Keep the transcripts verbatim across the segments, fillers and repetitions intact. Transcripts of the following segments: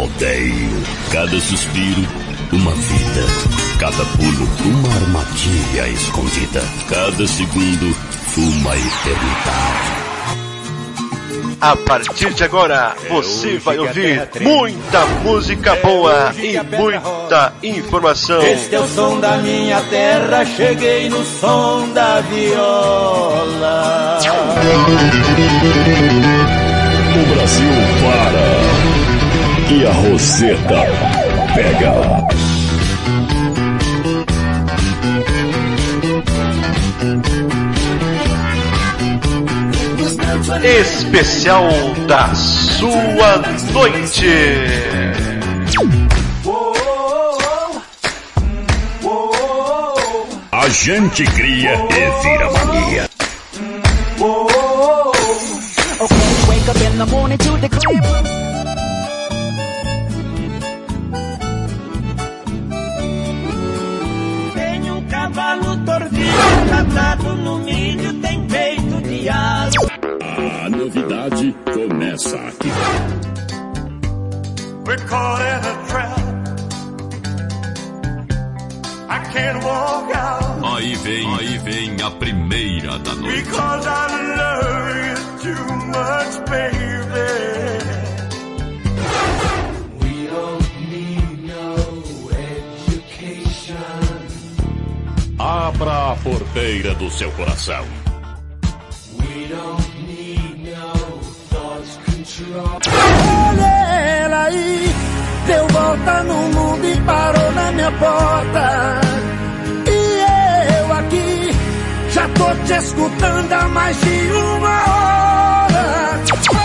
rodeio. Cada suspiro, uma vida. Cada pulo, uma armadilha escondida. Cada segundo, uma eternidade. A partir de agora, você vai ouvir muita música boa e muita informação. Este é o som da minha terra, cheguei no som da viola. O Brasil para e a Roseta pega. Especial da sua noite. A gente cria e vira mania. Tem um cavalo torvinho atado no milho, tem peito de asa. A novidade começa aqui. We're caught in a trap. I can't walk out. Aí vem, aí vem a primeira da noite. Because I love you too much, baby. We don't need no education. Abra a porteira do seu coração. We don't need no thought control. Olha ela aí, deu volta no mundo e parou na minha porta. E eu aqui, já tô te escutando há mais de uma hora.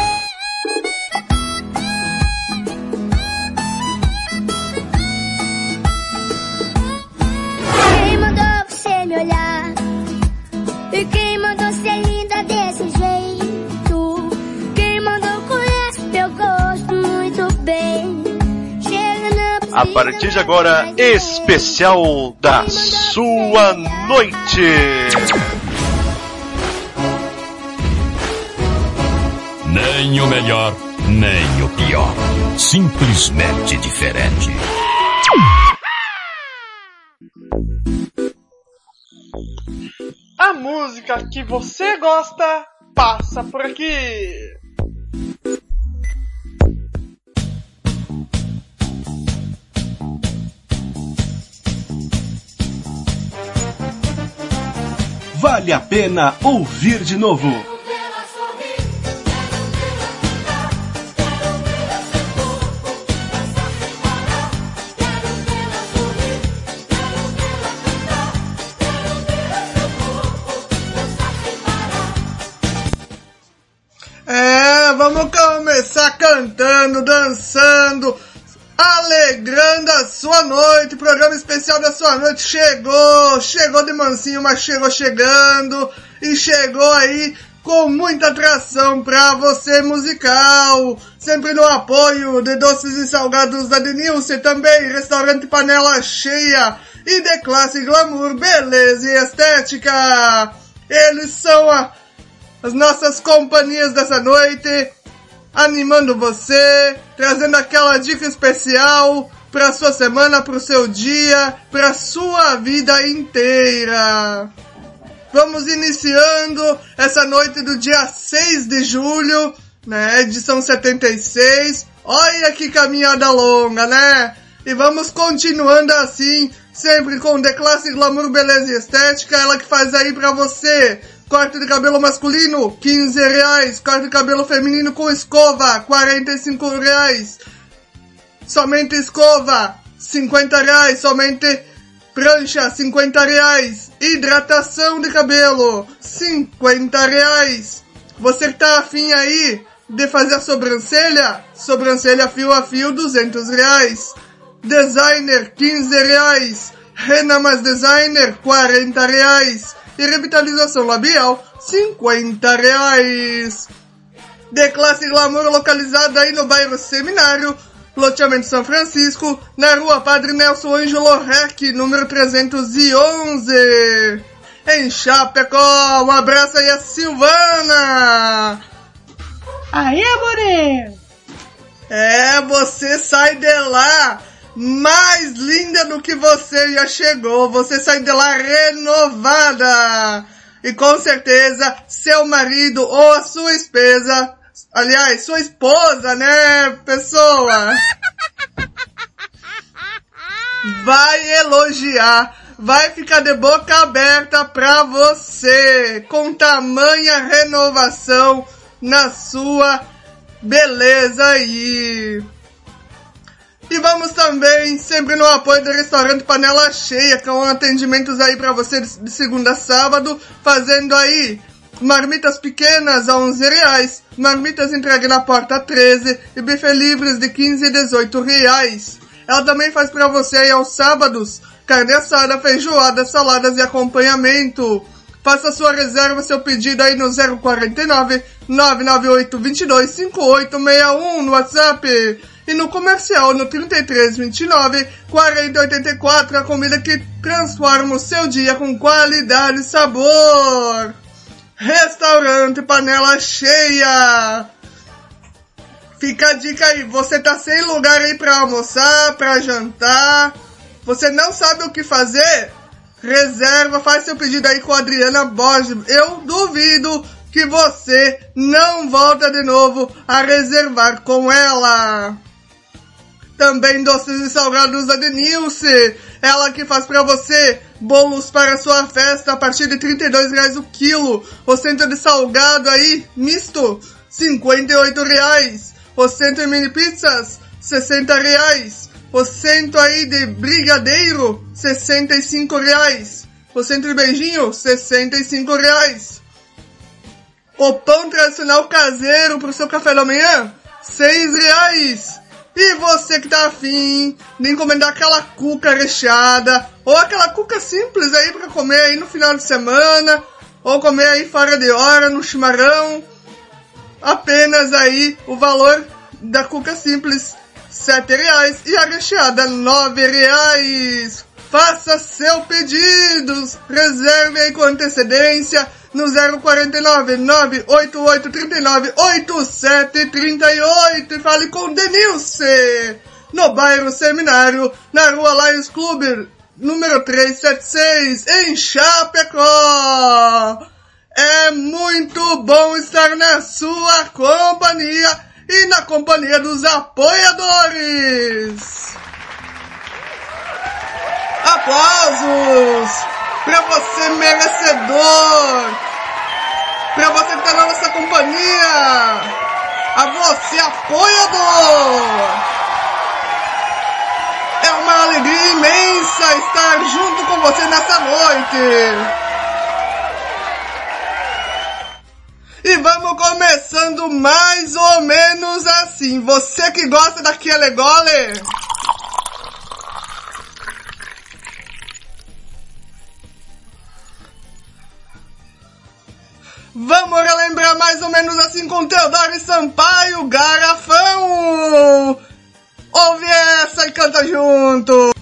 Quem mandou você me olhar? E quem mandou ser linda desse jeito? Quem mandou conhece teu gosto muito bem. Chega na A partir de agora, especial da sua noite. Nem o melhor, nem o pior. Simplesmente diferente. A música que você gosta passa por aqui. Vale a pena ouvir de novo. É, vamos começar cantando, dançando, alegrando a sua noite. Programa especial da sua noite chegou, chegou de mansinho, mas chegou chegando e chegou aí com muita atração pra você musical. Sempre no apoio de Doces e Salgados da Denilce, também Restaurante Panela Cheia e de Classe Glamour, Beleza e Estética. Eles são a as nossas companhias dessa noite, animando você, trazendo aquela dica especial pra sua semana, pro seu dia, pra sua vida inteira. Vamos iniciando essa noite do dia seis de julho, né, edição setenta e seis. Olha que caminhada longa, né? E vamos continuando assim, sempre com The Classe Glamour, Beleza e Estética, ela que faz aí pra você corte de cabelo masculino, quinze reais. Corte de cabelo feminino com escova, quarenta e cinco reais. Somente escova, cinquenta reais. Somente prancha, cinquenta reais. Hidratação de cabelo, cinquenta reais. Você que tá afim aí de fazer a sobrancelha, sobrancelha fio a fio, duzentos reais. Designer, quinze reais. Rena mais designer, quarenta reais. E revitalização labial, cinquenta reais. De Classe Glamour, localizada aí no bairro Seminário, loteamento São Francisco, na rua Padre Nelson Ângelo Rec, número trezentos e onze, em Chapecó. Um abraço aí a Silvana. Aí, amore! É, você sai de lá mais linda do que você já chegou. Você sai de lá renovada. E com certeza, seu marido ou a sua esposa, aliás, sua esposa, né, pessoa, vai elogiar, vai ficar de boca aberta pra você, com tamanha renovação na sua beleza aí. E vamos também sempre no apoio do restaurante Panela Cheia, com atendimentos aí pra você de segunda a sábado, fazendo aí marmitas pequenas a onze reais, marmitas entregue na porta a treze e buffet livres de quinze e dezoito reais. Ela também faz pra você aí aos sábados, carne assada, feijoada, saladas e acompanhamento. Faça sua reserva, seu pedido aí no zero quarenta e nove, nove nove oito, dois dois cinco oito seis um no WhatsApp. E no comercial no trinta e três, vinte e nove, quarenta, oitenta e quatro, a comida que transforma o seu dia com qualidade e sabor. Restaurante Panela Cheia. Fica a dica aí, você tá sem lugar aí pra almoçar, pra jantar, você não sabe o que fazer? Reserva, faz seu pedido aí com a Adriana Borges. Eu duvido que você não volta de novo a reservar com ela. Também doces e salgados da Denilce. Ela que faz pra você bolos para sua festa a partir de trinta e dois reais o quilo. O centro de salgado aí, misto, cinquenta e oito reais. O centro de mini pizzas, sessenta reais. O centro aí de brigadeiro, sessenta e cinco reais. O centro de beijinho, sessenta e cinco reais. O pão tradicional caseiro pro seu café da manhã, seis reais. E você que tá afim de encomendar aquela cuca recheada, ou aquela cuca simples aí pra comer aí no final de semana, ou comer aí fora de hora, no chimarrão, apenas aí o valor da cuca simples, sete reais, e a recheada, nove reais. Faça seu pedido, reserve aí com antecedência no zero quarenta e nove, nove oito oito, três nove, oito sete três oito e fale com Denilce, no bairro Seminário, na rua Lions Club, número trezentos e setenta e seis, em Chapecó. É muito bom estar na sua companhia e na companhia dos apoiadores. Aplausos para você, merecedor, para você que tá na nossa companhia, a você, apoiador. É uma alegria imensa estar junto com você nessa noite. E vamos começando mais ou menos assim. Você que gosta daquele gole, vamos relembrar mais ou menos assim com Teodoro Sampaio, Garrafão. Ouve essa e canta junto.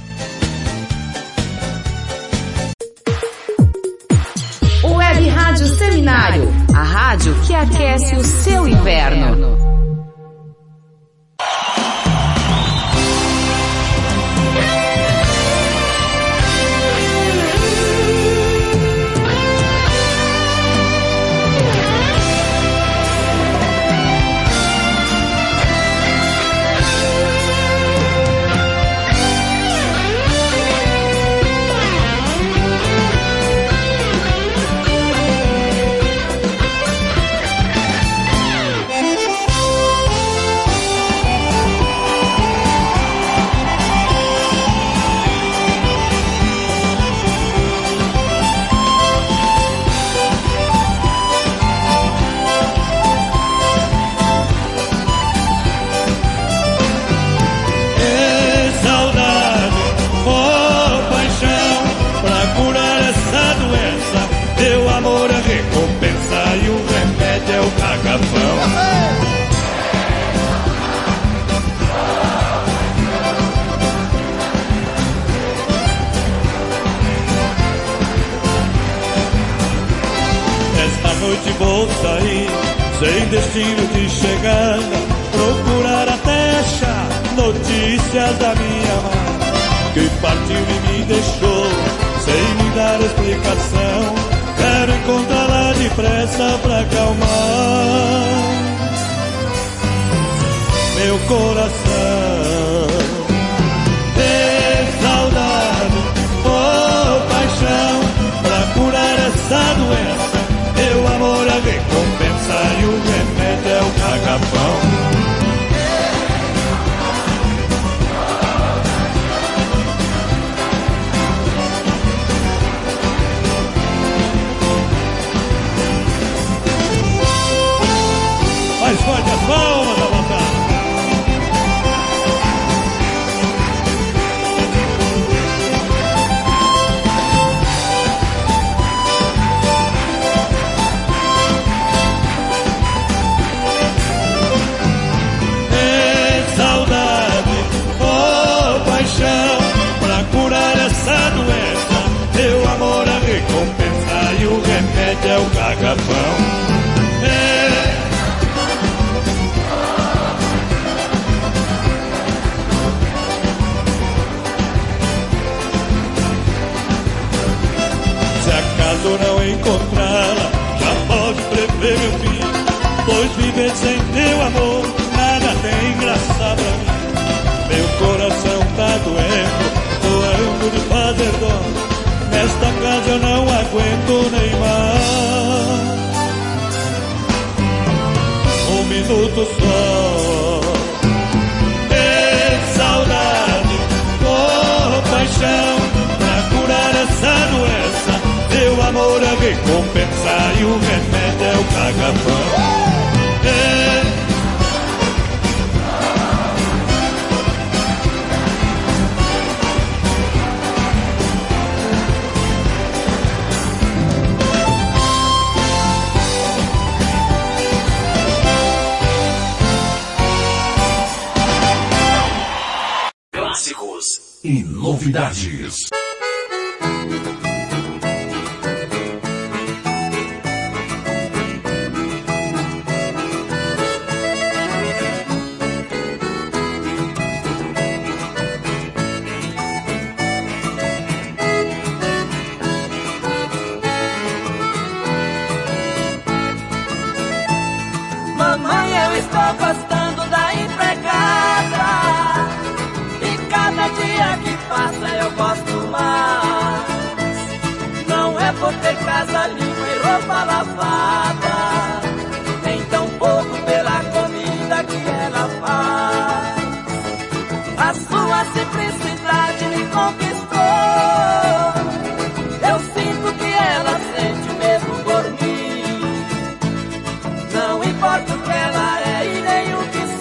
Web Rádio Seminário, a rádio que aquece o seu inverno. Vou sair sem destino de chegada, procurar a terra achar notícias da minha amada, que partiu e me deixou sem me dar explicação. Quero encontrá-la depressa pra acalmar meu coração. Tem saudade, oh paixão, pra curar essa doença. Meu amor é a recompensa e o remédio é o cagapão. Mais forte as palmas da vontade. É saudade, oh paixão, pra curar essa doença. Meu amor a recompensa e o remédio é o cagapão. Se não encontrá-la, já pode prever meu fim, pois viver sem teu amor nada tem graça pra mim. Meu coração tá doendo, doendo de fazer dó. Nesta casa eu não aguento nem mais um minuto só. É saudade, oh paixão, pra curar essa doença. Meu amor a recompensa e o remédio é o cagapão. É. Clássicos e novidades. Estou gostando da empregada e cada dia que passa eu gosto mais. Não é por ter casa limpa e roupa lavada, nem tão pouco pela comida que ela faz. A sua simplicidade me conquistou. Eu sinto que ela sente mesmo por mim. Não importa o que ela é e nem o que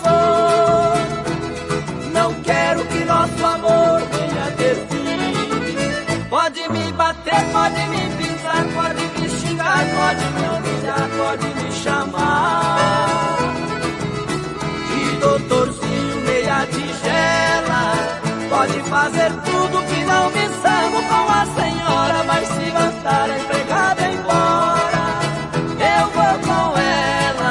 sou, não quero que nosso amor venha ter fim. Pode me bater, pode me pisar, pode me xingar, pode me humilhar, pode me chamar de doutorzinho meia tigela. Pode fazer tudo que não me zango com a senhora, mas se mandar a empregada embora, eu vou com ela.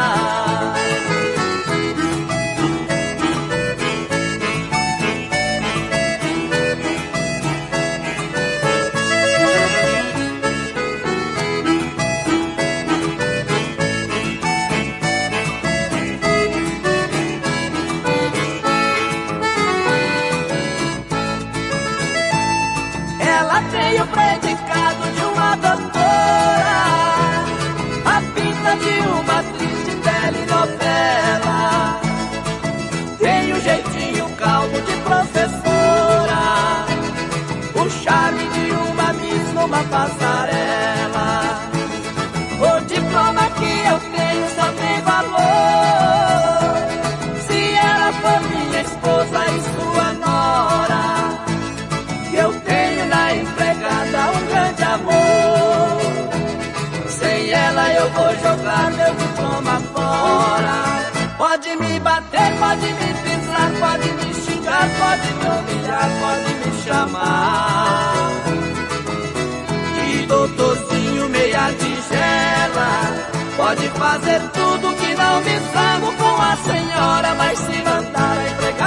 Ela tem o predicado de uma doutora, a pinta de uma triste telenovela, tem o jeitinho calmo de professora, o charme de uma miss numa passarela. O diploma que eu tenho só tem valor se ela for minha esposa e sua nora. Eu tenho na empregada um grande amor, sem ela eu vou jogar meu diploma fora. Pode me bater, pode me pisar, pode me xingar, pode me humilhar, pode me chamar de doutorzinho meia tigela. Pode fazer tudo que não me zango com a senhora, mas se mandar a empregada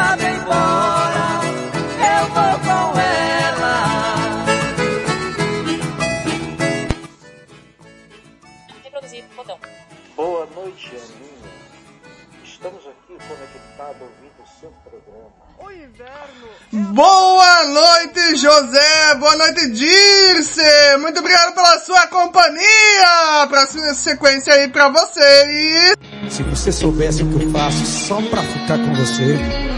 Boa noite, José. Boa noite, Dirce. Muito obrigado pela sua companhia. Próxima sequência aí pra vocês. Se você soubesse o que eu faço só pra ficar com você.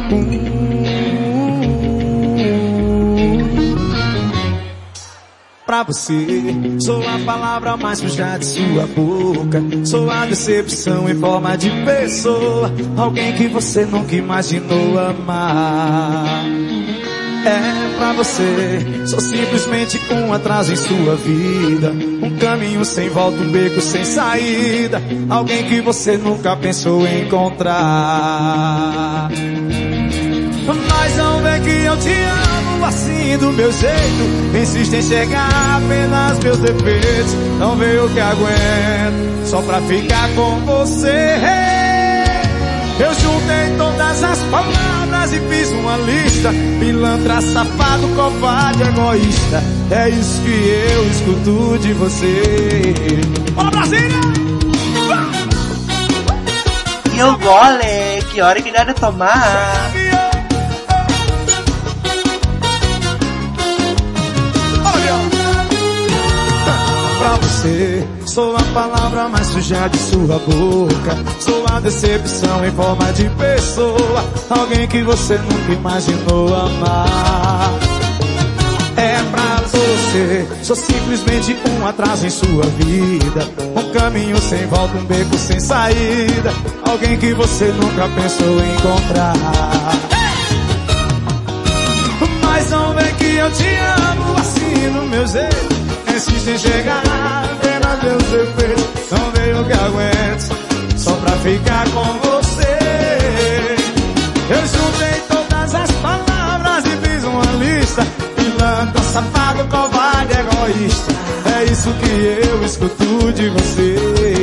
Pra você, sou a palavra mais suja de sua boca. Sou a decepção em forma de pessoa. Alguém que você nunca imaginou amar. É pra você, sou simplesmente um atraso em sua vida. Um caminho sem volta, um beco sem saída. Alguém que você nunca pensou em encontrar. Mas não vê que eu te amo assim do meu jeito. Insiste em chegar apenas meus defeitos. Não vê o que aguento só pra ficar com você. Eu juntei todas as palavras e fiz uma lista. Pilantra, safado, covarde, egoísta. É isso que eu escuto de você. Bora, Brasília! E o gole, que hora que dá de tomar? Pra você, sou a palavra mais suja de sua boca. Sou a decepção em forma de pessoa. Alguém que você nunca imaginou amar. É pra você, sou simplesmente um atraso em sua vida. Um caminho sem volta, um beco sem saída. Alguém que você nunca pensou em encontrar. Mas não vê que eu te amo assim no meu jeito. Insiste em chegar apenas meus defeitos. Não veio que aguento só pra ficar com você. Eu juntei todas as palavras e fiz uma lista. Pilantra, safado, covarde, egoísta. É isso que eu escuto de você.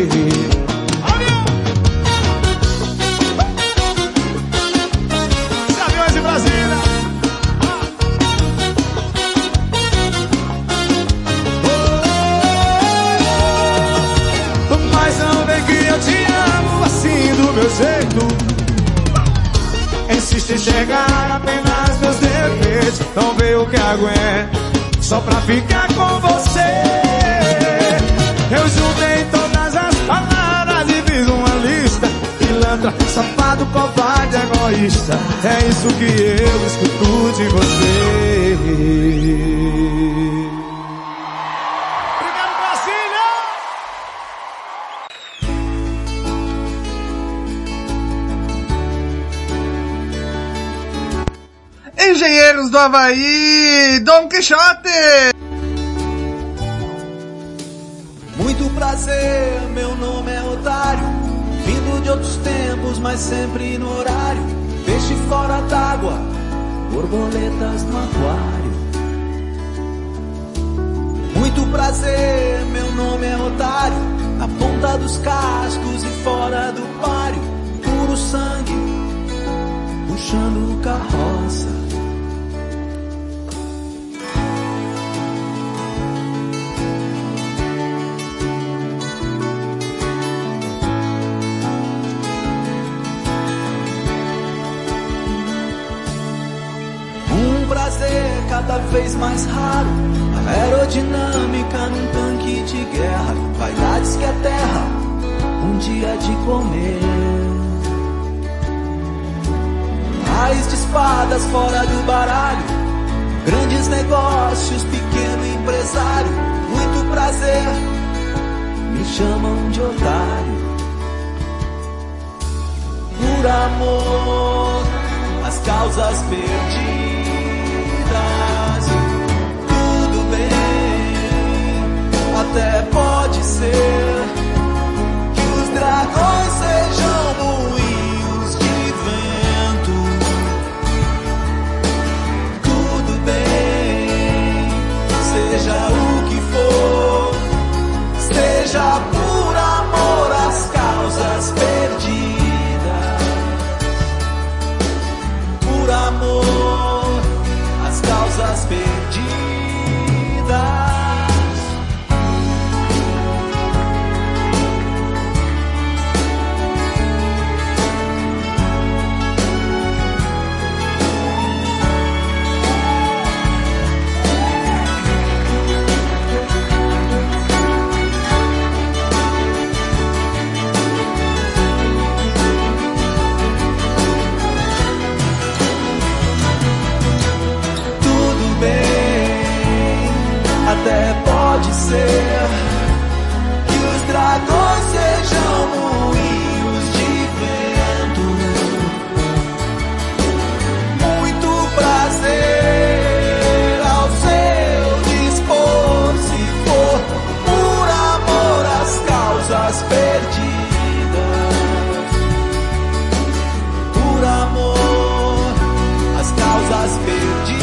Os aviões de Brasília. Meu jeito, insiste em chegar apenas meus defeitos. Não vê o que aguento só pra ficar com você. Eu juntei todas as palavras e fiz uma lista. Pilantra, safado, covarde, egoísta. É isso que eu escuto de você. Engenheiros do Havaí, Dom Quixote. Muito prazer, meu nome é Otário. Vindo de outros tempos, mas sempre no horário. Peixe fora d'água, borboletas no aquário. Muito prazer, meu nome é Otário. Na ponta dos cascos e fora do páreo. Puro sangue, puxando carroça. Cada vez mais raro, a aerodinâmica num tanque de guerra. Vaidades que a terra um dia de comer. Raiz de espadas fora do baralho. Grandes negócios, pequeno empresário. Muito prazer, me chamam de otário. Por amor, as causas perdidas. Tudo bem, até pode ser que os dragões sejam moinhos de vento. Tudo bem, seja o que for, seja por amor às causas perdidas. Por amor, causas perdidas. ser que os dragões sejam moinhos de vento. Muito prazer ao seu dispor, se for por amor às causas perdidas, por amor às causas perdidas.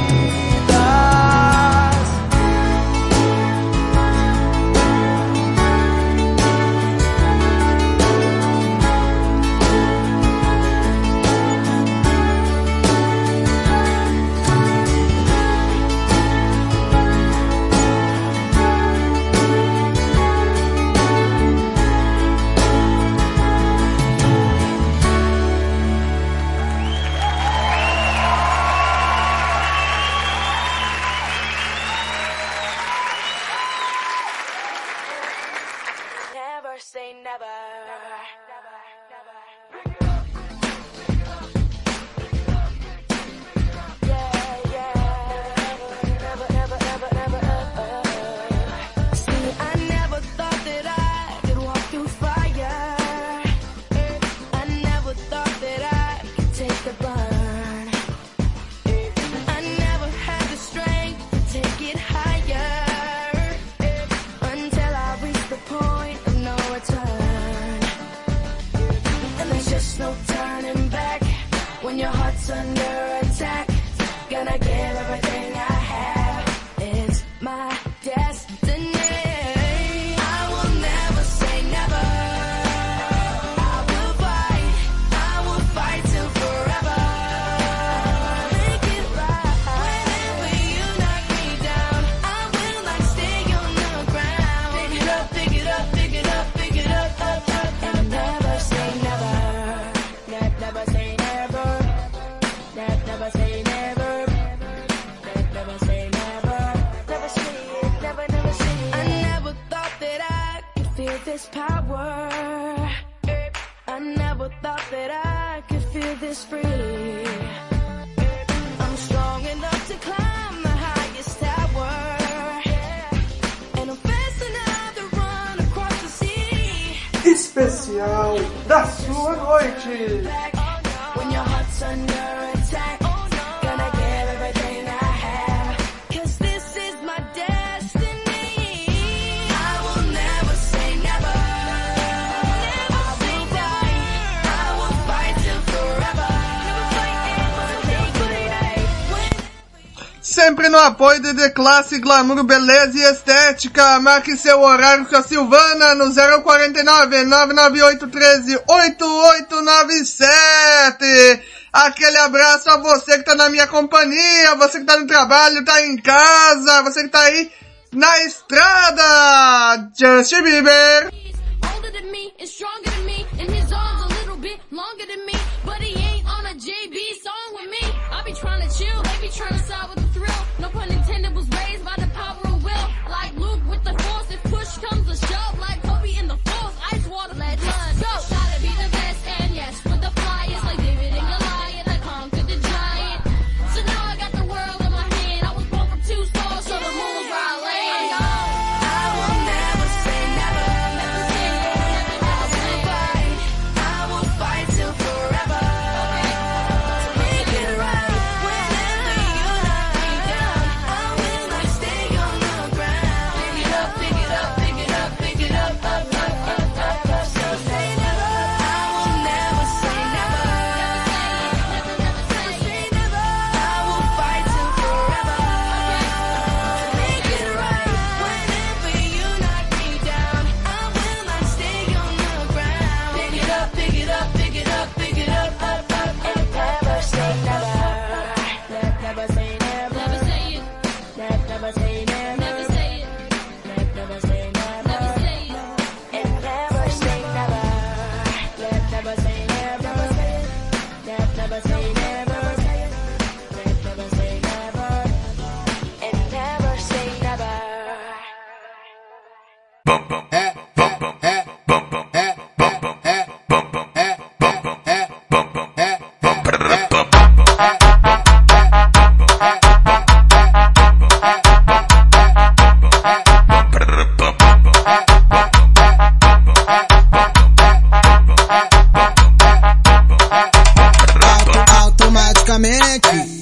Especial da sua noite. Sempre no apoio de The Classe, glamour, beleza e estética. Marque seu horário com a Silvana no zero quarenta e nove, nove nove oito um três, oito oito nove sete. Aquele abraço a você que tá na minha companhia, você que tá no trabalho, tá em casa, você que tá aí na estrada. Justin Bieber. Trying to side with the thrill, no pun intended, was raised by the power of will. Like Luke with the force, if push comes to shove, like Kobe in the force, ice water, let blood go. Gotta be the best, and yes, with the flyers, like David and Goliath, I conquered the giant. So now I got the world in my hand, I was born from two stars, so the moon's where I land. I will never say never, never say never, never say fight. I will fight till forever, to make it right. Whenever you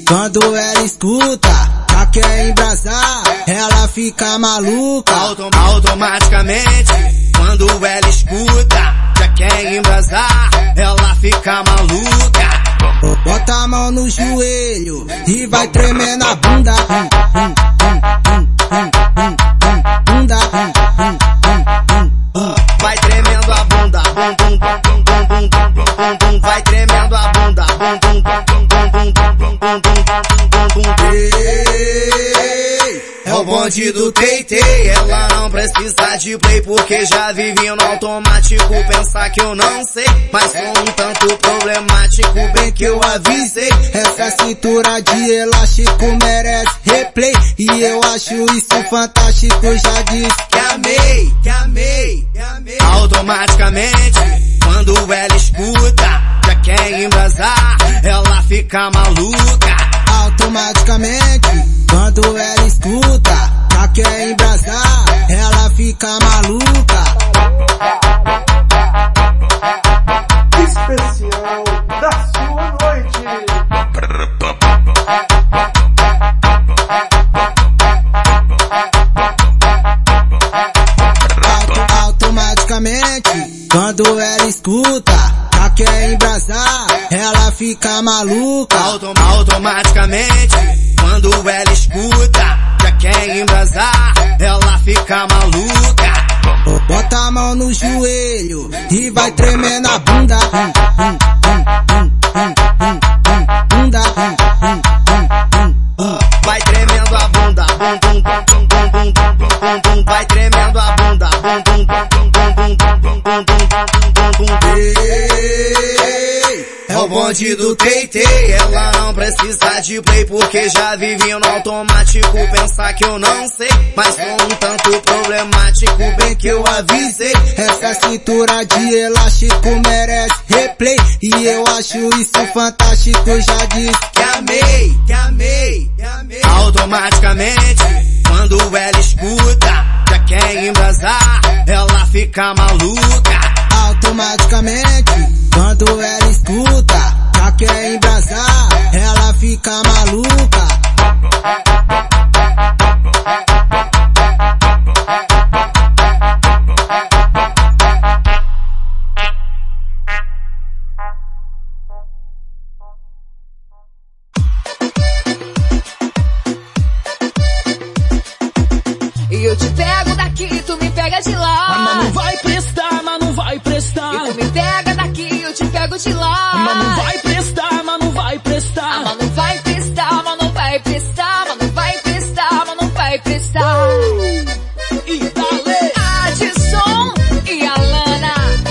quando ela escuta, já quer embrasar, ela fica maluca. Autom- automaticamente, quando ela escuta, já quer embrasar, ela fica maluca. Bota a mão no joelho e vai tremendo a bunda. Hum, hum, hum, hum, hum, hum, bunda. Hum, hum, hum, hum. Vai tremendo a bunda. Bum, bum, bum, bum, bum, bum, bum, bum. Vai tremendo a bunda. Bum, bum, bum, bum, bum, bum, bum, bum, bum, bum. Ei, é o bonde do Teitei, ela não precisa de play porque já vive no automático. Pensar que eu não sei, mas sou um tanto problemático, bem que eu avisei. essa cintura de elástico merece replay, e eu acho isso fantástico, já disse que amei, que amei, que amei. Automaticamente, quando ela escuta, já quer embrasar, ela fica maluca. Automaticamente, quando ela escuta, já quer embrasar, ela fica maluca. Especial da sua noite. Auto, automaticamente, quando ela escuta, já quer embrasar, ela fica maluca. Autom- automaticamente, quando ela escuta, já quer embrasar, ela fica maluca. Bota a mão no joelho e vai tremendo a bunda. Hum, hum, hum, hum, hum, hum, hum, bunda. Hum, hum, hum, hum. Vai tremendo a bunda. Bum, bum, bum, bum, bum, bum, bum, bum. Vai tremendo a bunda. Bum, bum, bum, bum, bum, bum, bum, bum, bum, bum. Ei, é o bonde do Teitei, ela não precisa de play porque já vive no automático. Pensar que eu não sei, mas sou um tanto problemático, bem que eu avisei. essa cintura de elástico merece replay, e eu acho isso fantástico, já disse que amei, que amei, que amei. Automaticamente, quando ela escuta, já quer embrasar, ela fica maluca. Automaticamente, quando ela escuta, já quer embrasar, ela fica maluca. E eu te pego daqui, tu me pega de lá. Mas não vai prestar, mas não vai prestar. E tu me pega daqui, eu te pego de lá. Mas não vai prestar, mas não vai prestar. Ah, mas não vai prestar, mas não vai prestar. Mas não vai prestar, mas não vai prestar. Uh, e dale. Adson e Alana.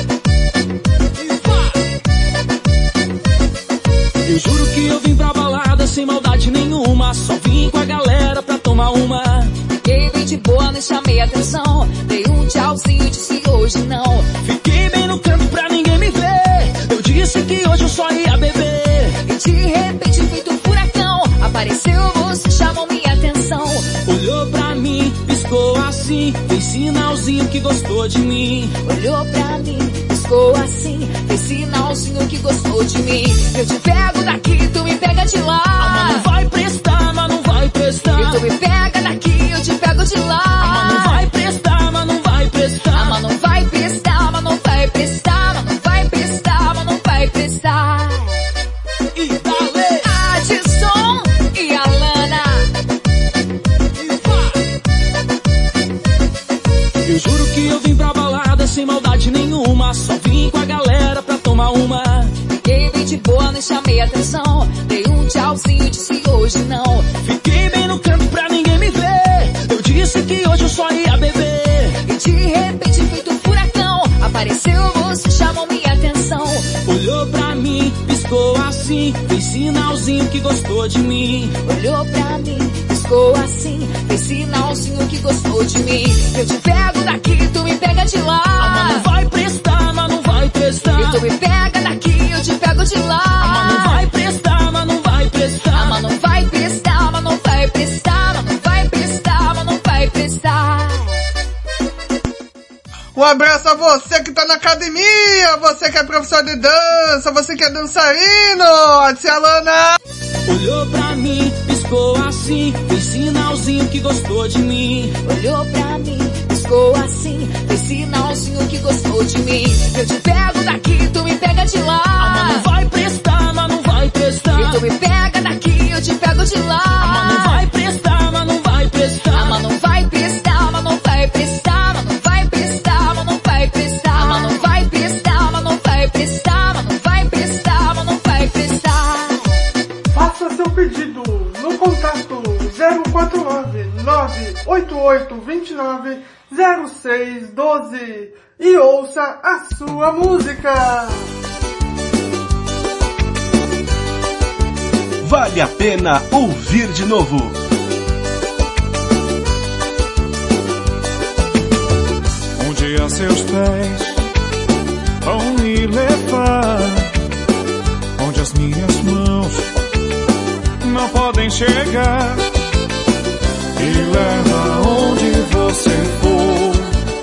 Eu juro que eu vim pra balada sem maldade nenhuma. Só vim com a galera pra tomar uma. Fiquei bem de boa, não chamei atenção. Dei um tchauzinho, disse hoje não. Fiquei bem no canto pra ninguém me ver. Eu disse que hoje eu só ia beber. E de repente, feito um furacão, apareceu você, chamou minha atenção. Olhou pra mim, piscou assim, fez sinalzinho que gostou de mim. Olhou pra mim, piscou assim, fez sinalzinho que gostou de mim. Eu te pego daqui, tu me pega de lá. Ah, mas não vai prestar, mas não vai prestar. E tu me pega daqui, eu te pego de lá. Ah, mas não vai prestar, mas não vai prestar. Ah, mas não vai prestar, mas não vai prestar. Mas não vai prestar, mas não vai prestar. E dale. Adson e Alana. Eu juro que eu vim pra balada sem maldade nenhuma. Só vim com a galera pra tomar uma. Fiquei bem de boa, não chamei atenção. Dei um tchauzinho, disse hoje não. Fiquei bem no canto pra ninguém me ver. Eu disse que hoje eu só ia beber. E de repente, feito um furacão, apareceu você, chamou minha atenção. Olhou pra mim, piscou assim, fez sinalzinho que gostou de mim. Olhou pra mim, piscou assim, fez sinalzinho que gostou de mim. Eu te pego daqui, tu me pega de lá. Ah, mas não vai prestar, mas não vai prestar. E tu me pega daqui, eu te pego de lá. Ah, mas não vai prestar, mas não vai prestar. Ah, mas não vai prestar, mas não vai prestar. Mas não vai prestar, mas não vai prestar. Um abraço a você que tá na academia, você que é professor de dança, você que é dançarino, Adson e Alana. Olhou pra mim, piscou assim, fez sinalzinho que gostou de mim. Olhou pra mim, piscou assim, fez sinalzinho que gostou de mim. Eu te pego daqui, tu me pega de lá. Ah, mas não vai prestar, mas não vai prestar. E tu me pega daqui, eu te pego de lá. Ah, mas não vai prestar, mas não vai prestar. Ah, mas não vai prestar, mas não vai prestar. Mas não vai prestar, mas não vai prestar. Ah, mas não vai prestar, mas não vai prestar. Mas não vai prestar, mas não vai prestar. Faça seu pedido no contato zero quatro nove, nove oito oito dois nove, zero seis um dois e ouça a sua música. Vale a pena ouvir de novo. Um dia seus pés vão me levar onde as minhas mãos não podem chegar. E leva onde você for.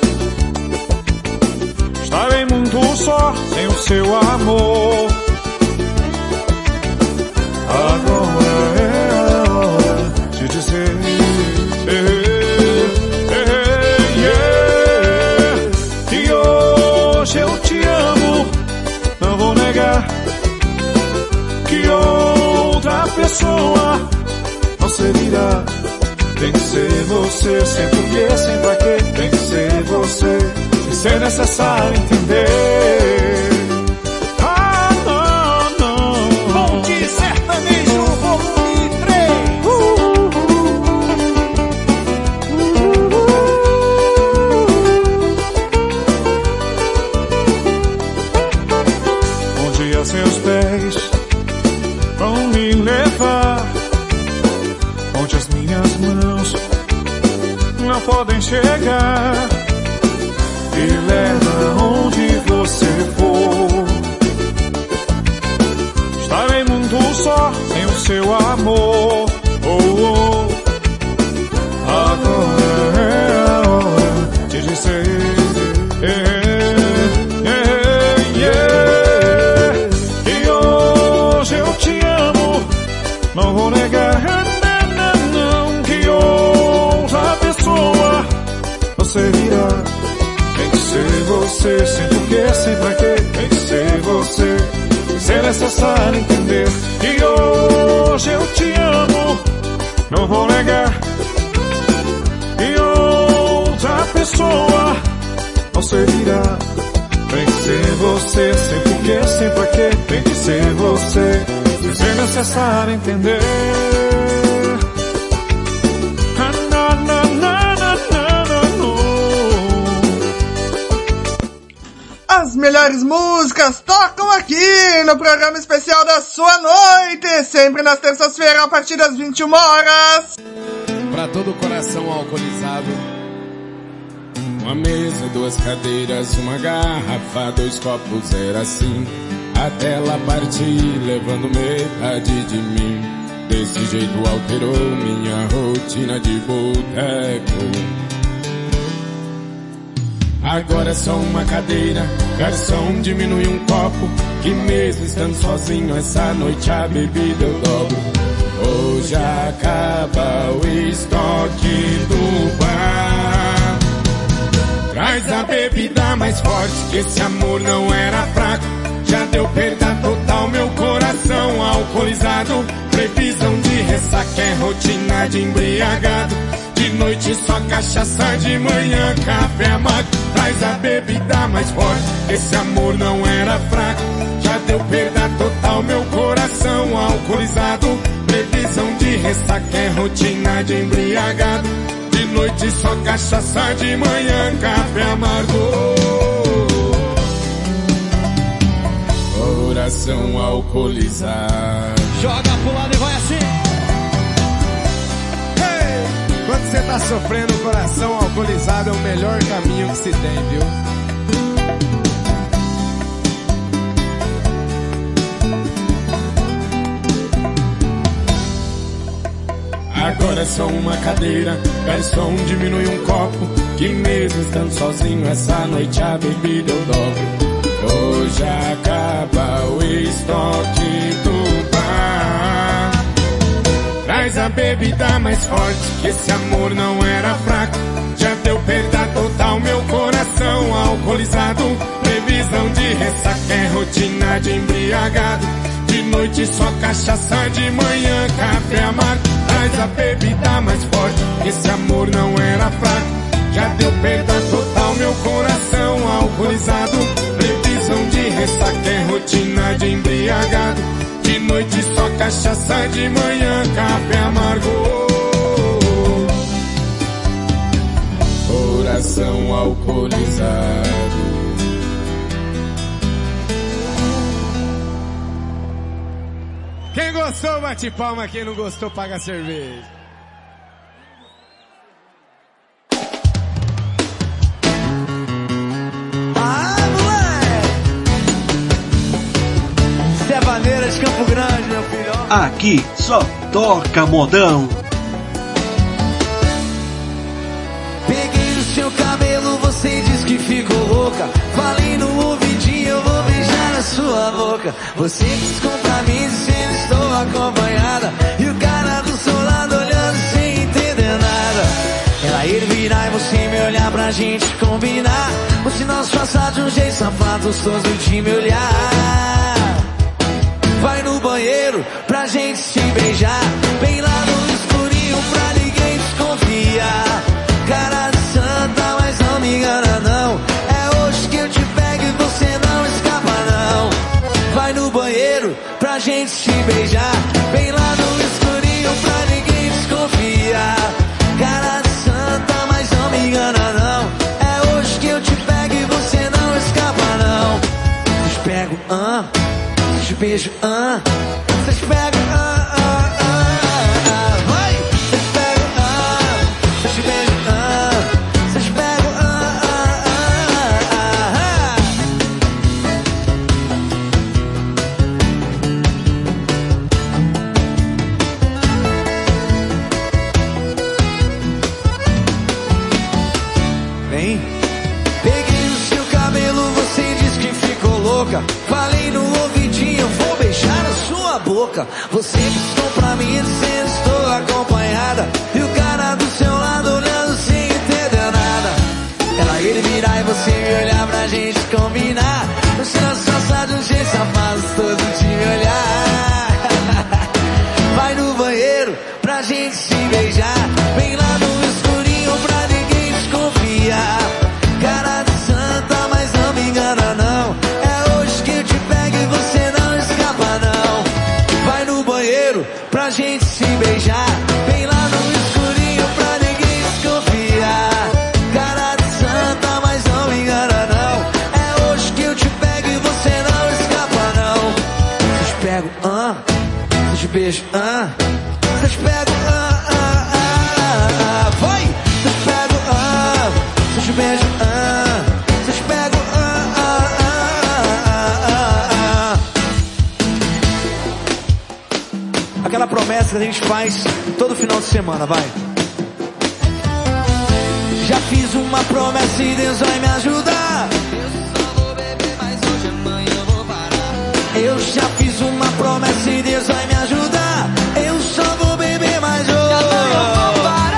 Estarei muito só sem o seu amor. Agora é a hora de dizer eh, eh, yeah, que hoje eu te amo. Não vou negar que outra pessoa você virá. Tem que ser você, sem porquê, sem pra quê. Tem que ser você, sem ser necessário entender. Ah, não, não. Bom de sertanejo, volume três. Um dia seus pés vão me levar onde as minhas mãos não podem chegar. E leva onde você for. Estarei muito só sem o seu amor. Oh, oh. Agora é a hora de dizer eh, eh, yeah, que hoje eu te amo. Não vou negar, não, que outra pessoa você virá. Tem que ser você, sem porquê, sem pra quê. Tem que ser você, sem ser necessário entender. Que hoje eu te amo. Não vou negar que outra pessoa você virá. Tem que ser você, sem porquê, sem pra quê. Tem que ser você, sem ser necessário entender. As melhores músicas tocam aqui no programa especial da sua noite, sempre nas terças-feiras a partir das vinte e uma horas. Pra todo coração alcoolizado, uma mesa, duas cadeiras, uma garrafa, dois copos, era assim, até ela partir, levando metade de mim. Desse jeito alterou minha rotina de boteco. Agora é só uma cadeira, garçom, diminui um copo, que mesmo estando sozinho essa noite a bebida eu dobro. Hoje acaba o estoque do bar. Traz a bebida mais forte, que esse amor não era fraco. Já deu perda total, meu coração alcoolizado. Previsão de ressaca é rotina de embriagado. De noite só cachaça, de manhã café amargo. Traz a bebida mais forte, esse amor não era fraco. Já deu perda total, meu coração alcoolizado. Previsão de ressaca é rotina de embriagado. De noite só cachaça, de manhã café amargo. Coração alcoolizado. Joga pro lado e vai assim. Hey! Quando você tá sofrendo, o coração alcoolizado é o melhor caminho que se tem, viu? Agora é só uma cadeira, garçom, diminui um copo, que mesmo estando sozinho essa noite a bebida eu dobro. Hoje acaba o estoque do bar. Traz a bebida mais forte, que esse amor não era fraco. Já deu perda total, meu coração alcoolizado. Previsão de ressaca é rotina de embriagado. De noite só cachaça, de manhã café amargo. Traz a bebida mais forte, que esse amor não era fraco. Já deu perda total, meu coração alcoolizado. Previsão de ressaca é rotina de embriagado. De noite só cachaça, de manhã café amargo. Coração alcoolizado. Quem gostou bate palma, quem não gostou paga cerveja. Baneiras, Campo Grande, meu filho. Aqui só toca modão. Peguei no seu cabelo, você diz que ficou louca. Falei no ouvidinho, eu vou beijar a sua boca. Você quis comprar mim dizendo estou acompanhada. E o cara do seu lado olhando sem entender nada. Ela ir virar e você me olhar pra gente combinar. Ou se nós passar de um jeito safado, gostoso de me olhar. Vai no banheiro pra gente se beijar. Bem lá no escurinho pra ninguém desconfiar. Cara de santa, mas não me engana não. É hoje que eu te pego e você não escapa não. Vai no banheiro pra gente se beijar. Bem lá no escurinho pra ninguém desconfiar. Cara de santa, mas não me engana não. É hoje que eu te pego e você não escapa não. Te pego, ah. Te beijo, ah, vocês pegam, ah, ah, ah, ah, vai, vocês pegam, ah, vocês te beijo, ah, vocês pegam, ah, ah, ah, ah, ah. Vem, peguei o seu cabelo, você disse que ficou louca. Falei no ouvidinho, vou beijar a sua boca. Você piscou pra mim dizendo estou acompanhada. E o cara do seu lado olhando sem entender nada. Ela ia virar e você me olhar pra gente combinar. Você não só sabe um jeito safado todo de me olhar. Vai no banheiro pra gente se beijar. Vem lá no escurinho pra ninguém desconfiar. Cara de santa, mas não me engana não. É hoje que eu te pego e você não escapa não. Vai no banheiro pra gente se beijar. Vem lá no escurinho pra ninguém desconfiar. Cara de santa, mas não me engana não. É hoje que eu te pego e você não escapa não. Vocês pegam, ah, vocês te beijam, ah, vocês pegam, ah, ah, ah, ah, vai, vocês pegam, ah, vocês te beijam, ah, vocês pegam, ah, ah, ah, ah, ah, ah. Aquela promessa que a gente faz todo final de semana, vai. Já fiz uma promessa e Deus vai me ajudar. Eu só vou beber, mas hoje amanhã eu vou parar. Eu já fiz uma promessa e Deus vai me ajudar. Eu só vou beber, mas hoje amanhã eu vou parar.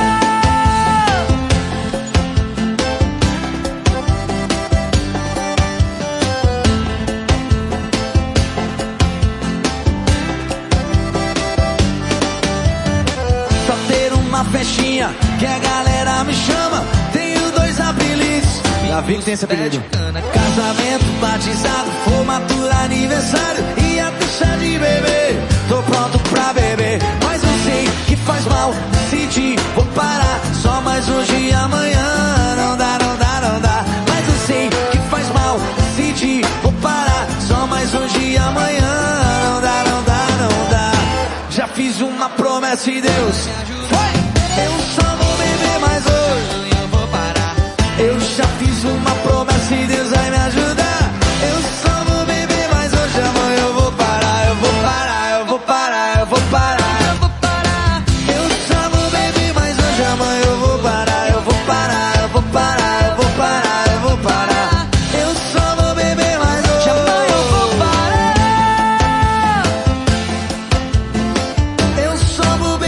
Só ter uma festinha que a galera me chama. Tenho dois apelidos. Já vi que tem esse apelido. Casamento, batizado, formatura, aniversário e até chá de bebê. Tô pronto pra beber, mas eu sei que faz mal. Decidi, vou parar. Só mais hoje e amanhã. Não dá, não dá, não dá. Mas eu sei que faz mal. Decidi, vou parar. Só mais hoje e amanhã. Não dá, não dá, não dá. Já fiz uma promessa e Deus foi. Eu só vou beber, mas hoje eu vou parar. Eu já fiz uma promessa e Deus vai me ajudar. Eu só vou beber, mas hoje amanhã eu vou parar. Eu vou parar, eu vou parar, eu vou parar. Eu vou parar. Eu só vou beber, mas hoje amanhã eu vou parar. Eu vou parar, eu vou parar, eu vou parar, eu vou parar. Eu só vou beber, mas hoje amanhã eu vou parar. Eu só vou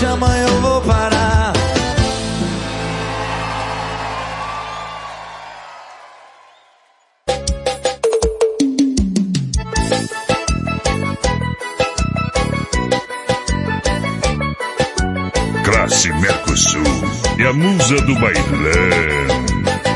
chama eu vou parar. Classe Mercosul e a musa do bailão.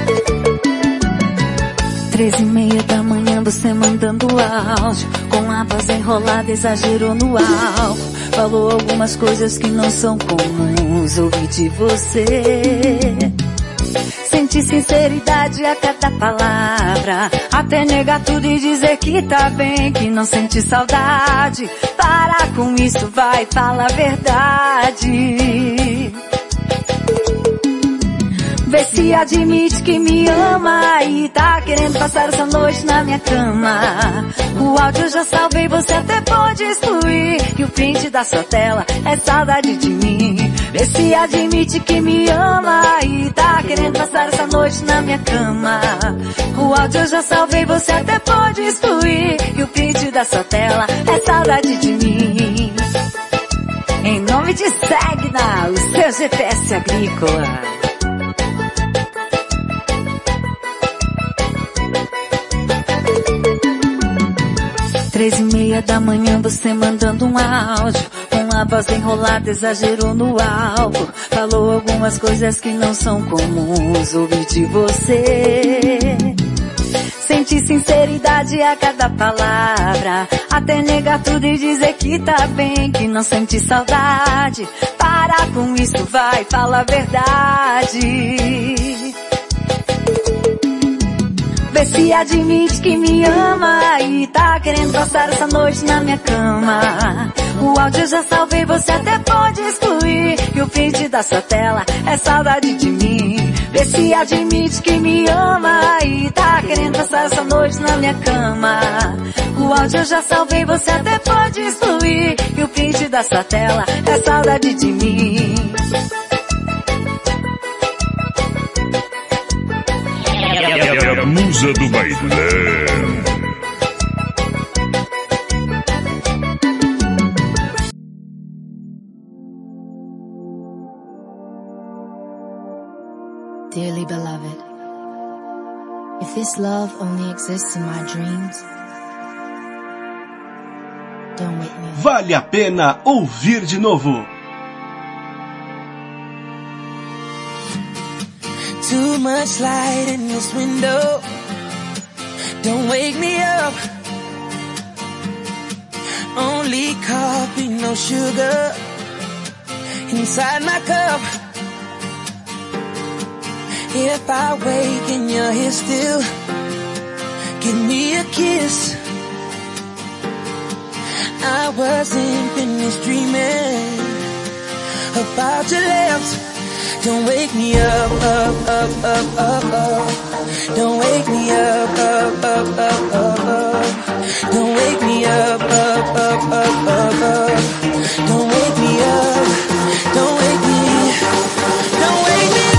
Treze e meia da manhã você mandando áudio, com a voz enrolada, exagerou no álcool. Falou algumas coisas que não são comuns, ouvi de você. Senti sinceridade a cada palavra, até negar tudo e dizer que tá bem, que não sente saudade. Para com isso, vai, fala a verdade. Vê se admite que me ama e tá querendo passar essa noite na minha cama. O áudio eu já salvei, você até pode excluir, e o print da sua tela é saudade de mim. Vê se admite que me ama e tá querendo passar essa noite na minha cama. O áudio eu já salvei, você até pode excluir, e o print da sua tela é saudade de mim. Em nome de Segna, o seu G P S agrícola. Três e meia da manhã você mandando um áudio, com a voz enrolada, exagerou no álcool. Falou algumas coisas que não são comuns, ouvi de você. Senti sinceridade a cada palavra, até negar tudo e dizer que tá bem, que não sente saudade. Para com isso, vai, fala a verdade. Vê se admite que me ama e tá querendo passar essa noite na minha cama. O áudio eu já salvei, você até pode excluir, e o print da sua tela é saudade de mim. Vê se admite que me ama e tá querendo passar essa noite na minha cama. O áudio eu já salvei, você até pode excluir, e o print da sua tela é saudade de mim. É a musa do bailão. Dearly beloved, if this love only exists in my dreams, don't wake me up. Vale a pena ouvir de novo. Too much light in this window, don't wake me up. Only coffee, no sugar inside my cup. If I wake and you're here still, give me a kiss. I wasn't finished dreaming about your lips. Don't wake me up, up, up, up, up, up. Don't wake me up, up, up, up, up, up. Don't wake me up, up, up, up, up, up. Don't wake me up, don't wake me, don't wake me up.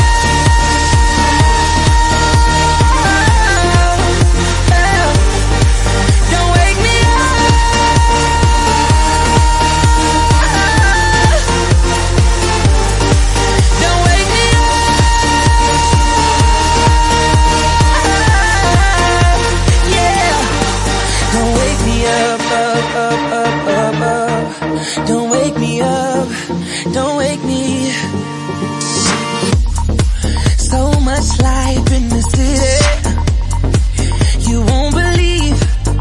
Don't wake me up, don't wake me. So much life in the city, you won't believe.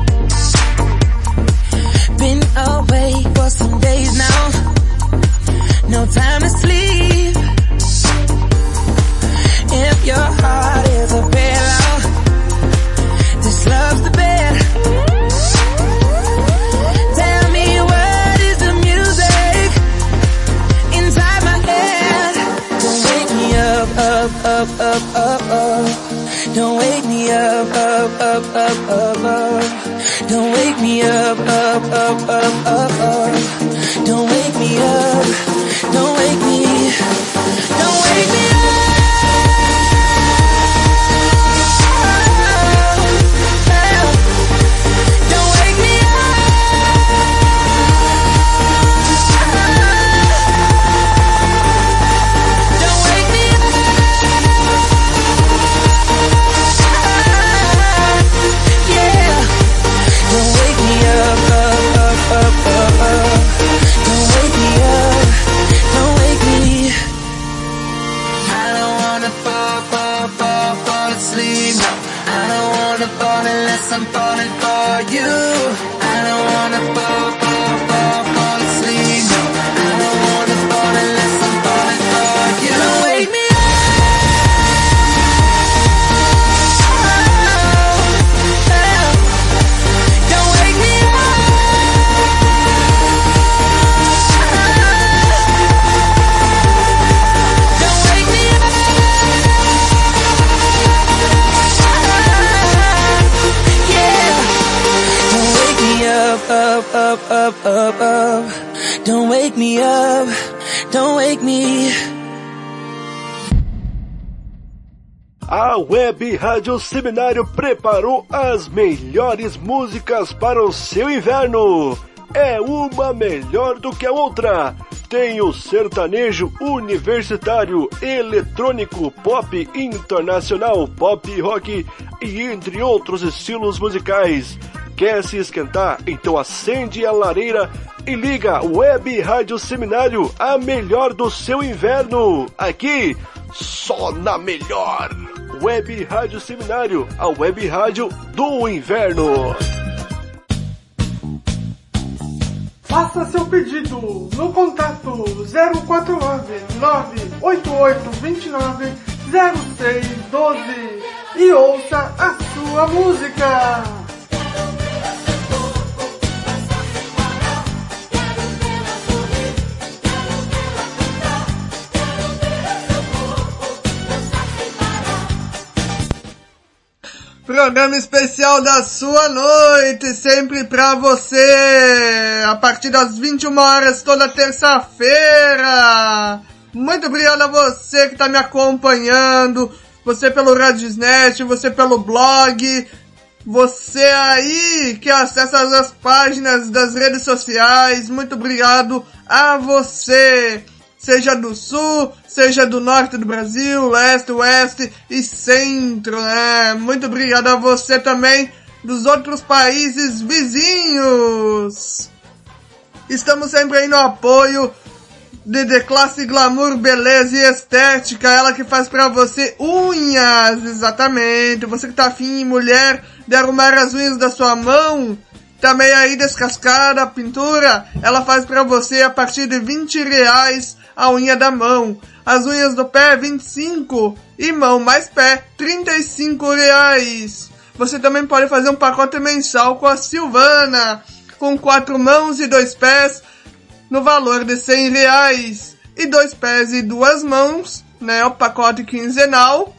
Been awake for some days now, no time to sleep. If your heart is a pillow, this love's the bed. Up, up, up, up, up. Don't wake me up, up, up, up, up, up. Don't wake me up, up, up, up, up, up. Don't wake me up, don't wake me, don't wake me up. Don't wake me up. I'm falling for you. I don't wanna fall, fall, fall, fall asleep. No, I don't wanna fall unless I'm falling for you. Don't wake me up. Don't wake me up. Don't wake me up. Yeah. Don't wake me up, up, up, up, up, up. Don't wake me up. Don't wake me. A Web Rádio Seminário preparou as melhores músicas para o seu inverno. É uma melhor do que a outra. Tem o sertanejo universitário, eletrônico, pop internacional, pop rock e entre outros estilos musicais. Quer se esquentar? Então acende a lareira e liga Web Rádio Seminário, a melhor do seu inverno. Aqui, só na melhor. Web Rádio Seminário, a web rádio do inverno. Faça seu pedido no contato zero quatro nove, nove oito oito dois nove, zero seis um dois e ouça a sua música. Programa especial da sua noite, sempre pra você, a partir das vinte e uma horas, toda terça-feira. Muito obrigado a você que tá me acompanhando, você pelo Radiosnet, você pelo blog, você aí que acessa as páginas das redes sociais, muito obrigado a você. Seja do sul, seja do norte do Brasil, leste, oeste e centro, né? Muito obrigado a você também dos outros países vizinhos. Estamos sempre aí no apoio de The Classic Glamour Beleza e Estética, ela que faz pra você unhas, exatamente. Você que tá afim, mulher, de arrumar as unhas da sua mão, também aí descascada, a pintura, ela faz pra você a partir de vinte reais a unha da mão. As unhas do pé, vinte e cinco e mão mais pé, trinta e cinco reais. Você também pode fazer um pacote mensal com a Silvana, com quatro mãos e dois pés, no valor de cem reais. E dois pés e duas mãos, né, o pacote quinzenal,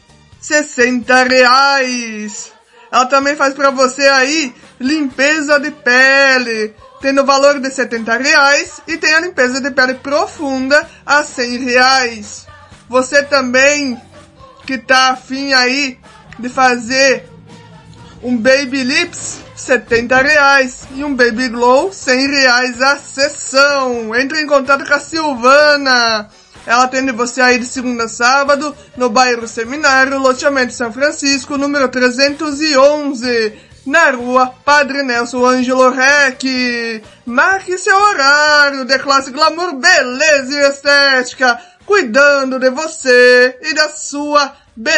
sessenta reais. Ela também faz pra você aí limpeza de pele, tem no valor de setenta reais, e tem a limpeza de pele profunda a cem reais. Você também que tá afim aí de fazer um Baby Lips, setenta reais, e um Baby Glow, cem reais a sessão. Entre em contato com a Silvana, ela atende você aí de segunda a sábado, no bairro Seminário, loteamento São Francisco, número trezentos e onze, na rua Padre Nelson Ângelo Rec. Marque seu horário. The Classic Glamour Beleza e Estética, cuidando de você e da sua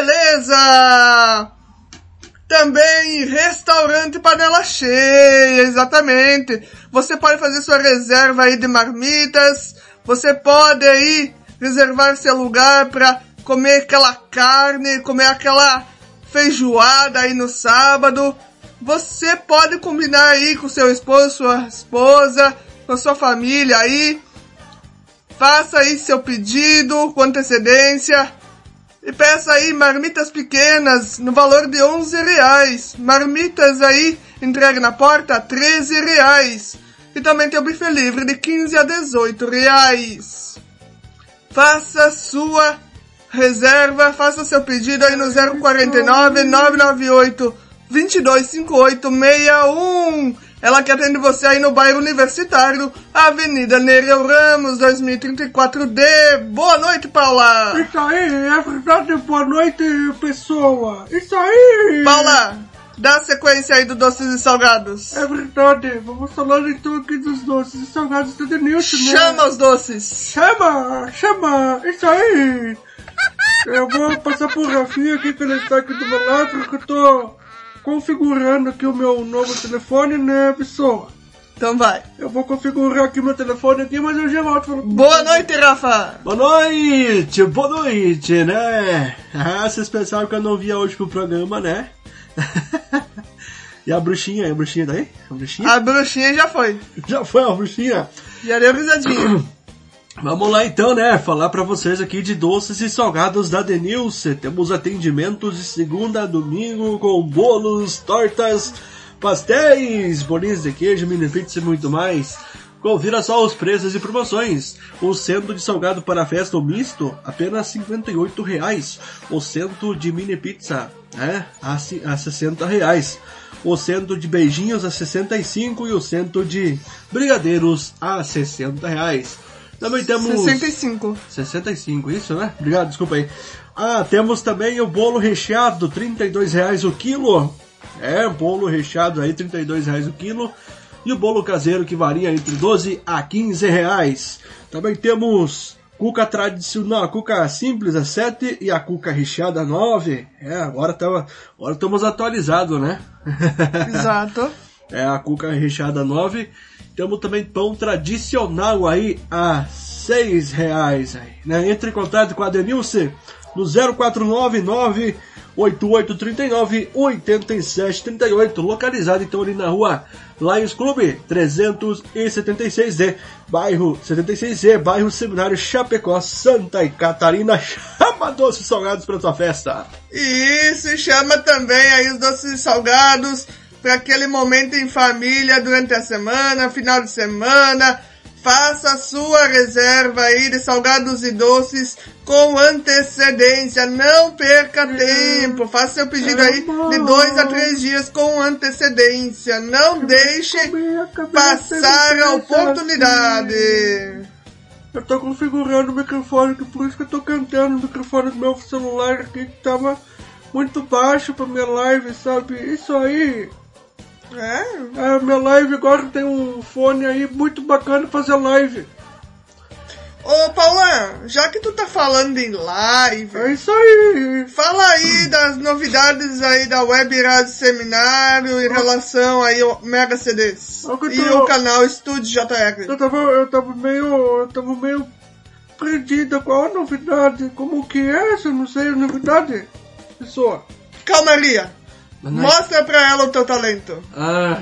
beleza. Também restaurante Panela Cheia, exatamente. Você pode fazer sua reserva aí de marmitas, você pode aí reservar seu lugar para comer aquela carne, comer aquela feijoada aí no sábado. Você pode combinar aí com seu esposo, sua esposa, com a sua família aí. Faça aí seu pedido com antecedência. E peça aí marmitas pequenas no valor de onze reais. Marmitas aí, entregue na porta, treze reais. E também tem o buffet livre de quinze a dezoito reais. Faça sua reserva, faça seu pedido aí no zero quarenta e nove, nove nove oito, dois dois cinco oito seis um. Ela que atende você aí no bairro Universitário, Avenida Nereu Ramos, dois mil e trinta e quatro D. Boa noite, Paula! Isso aí, é verdade, boa noite, pessoa! Isso aí! Paula, dá a sequência aí do doces e salgados. É verdade, vamos falar então aqui dos doces e salgados do Denilson, né? Chama os doces! Chama, chama, isso aí! Eu vou passar pro Rafinha aqui, que ele está aqui do meu lado, porque eu tô configurando aqui o meu novo telefone, né, pessoal? Então vai. Eu vou configurar aqui meu telefone aqui, mas eu já volto. Boa noite, Rafa! Boa noite, boa noite, né? Ah, vocês pensaram que eu não via hoje pro programa, né? E a bruxinha, a bruxinha daí? A bruxinha? A bruxinha já foi. Já foi a bruxinha? Já deu risadinha. Vamos lá então, né? Falar pra vocês aqui de doces e salgados da Denilce. Temos atendimentos de segunda a domingo com bolos, tortas, pastéis, bolinhos de queijo, mini pizza e muito mais. Confira só os preços e promoções. O centro de salgado para festa ou misto, apenas cinquenta e oito reais. O centro de mini pizza, né, a, a sessenta reais. O centro de beijinhos a sessenta e cinco e o centro de brigadeiros a sessenta reais. Também temos... sessenta e cinco. sessenta e cinco, isso, né? Obrigado, desculpa aí. Ah, temos também o bolo recheado, trinta e dois reais o quilo. É, bolo recheado aí, trinta e dois reais o quilo. E o bolo caseiro que varia entre doze a quinze reais. Também temos cuca tradicional, a cuca simples a sete e a cuca recheada a nove. É, agora tava, agora estamos atualizados, né? Exato. É, a cuca recheada a nove. Temos também pão tradicional aí a seis reais aí, né? Entre em contato com a Denilce no zero quatro nove nove oito oito três nove oito sete três oito, localizado então ali na rua Lions Clube trezentos e setenta e seis D, bairro setenta e seis D, bairro Seminário Chapecó, Santa Catarina. Chama doces salgados para sua festa. Isso, chama também aí os doces salgados para aquele momento em família durante a semana, final de semana. Faça a sua reserva aí de salgados e doces com antecedência. Não perca tempo. Faça seu pedido aí de dois a três dias com antecedência. Não deixe passar a oportunidade. Eu tô configurando o microfone, que por isso que eu tô cantando o microfone do meu celular aqui, que tava muito baixo pra minha live, sabe? Isso aí... É? É, minha live agora tem um fone aí muito bacana pra fazer live. Ô, Paulão, já que tu tá falando em live... É isso aí. Fala aí das novidades aí da Web Rádio Seminário em relação aí ao Mega C Ds. Tô... E o canal Estúdio J R. Eu tava, eu tava meio... Eu tava meio perdida. Qual a novidade? Como que é essa? Não sei a novidade, pessoa. Calmaria. Mostra pra ela o teu talento. Ah.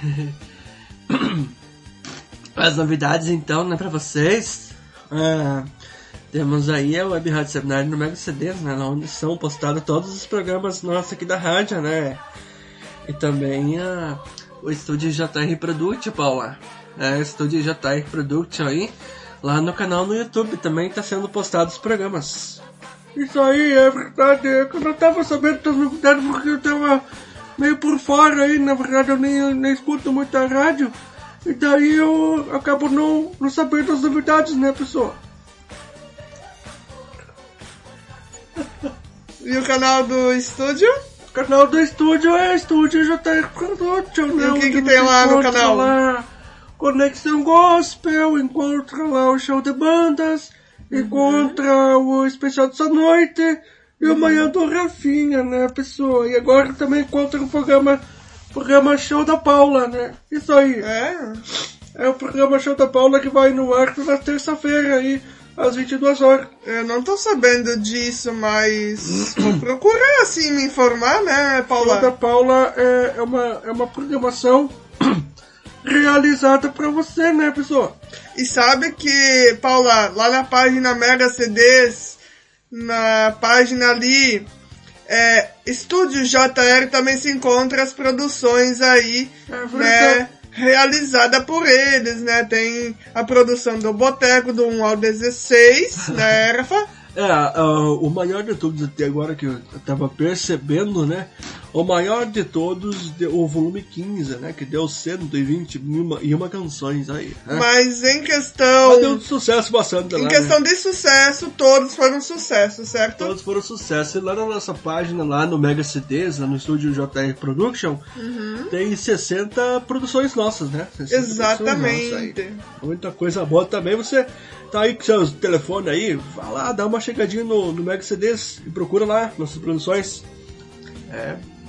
As novidades então, né, pra vocês. Ah, temos aí a Web Rádio Seminário no Mega C Ds, né, onde são postados todos os programas nossos aqui da rádio, né. E também a, o Estúdio J R Production, Paula. É, Estúdio J R Production aí. Lá no canal no YouTube também tá sendo postados os programas. Isso aí, é verdade. Eu não tava sabendo das novidades porque eu tava meio por fora aí. Na verdade, eu nem, nem escuto muita rádio. E daí eu acabo não, não sabendo das novidades, né, pessoal? E o canal do estúdio? O canal do estúdio é Estúdio J R Production, né? E o que que tem lá no canal? Lá Conexão Gospel, encontra lá o show de bandas, encontra o especial dessa noite e o Manhã do Rafinha, né, pessoa? E agora também encontra o programa, programa Show da Paula, né? Isso aí. É? É o programa Show da Paula que vai no ar na terça-feira aí, às vinte e duas horas. Eu não tô sabendo disso, mas vou procurar assim me informar, né, Paula? Show da Paula é, é, uma, é uma programação realizada pra você, né, pessoal? E sabe que, Paula, lá na página Mega C Ds, na página ali, é, Estúdio J R também se encontra as produções aí, é né, realizada por eles, né? Tem a produção do Boteco do um ao dezesseis, né, Rafa? É, uh, o maior de todos até agora que eu tava percebendo, né? O maior de todos, o volume quinze, né? Que deu cento e vinte e uma canções aí. Né? Mas em questão... Mas deu sucesso bastante lá, Em questão né? de sucesso, todos foram sucesso, certo? Todos foram sucesso. E lá na nossa página, lá no Mega C Ds, lá no estúdio J R Production, uhum. tem sessenta produções nossas, né? Exatamente. Nossas muita coisa boa também. Você tá aí com seus telefones aí, vai lá, dá uma chegadinha no, no Mega C Ds e procura lá nossas produções. É.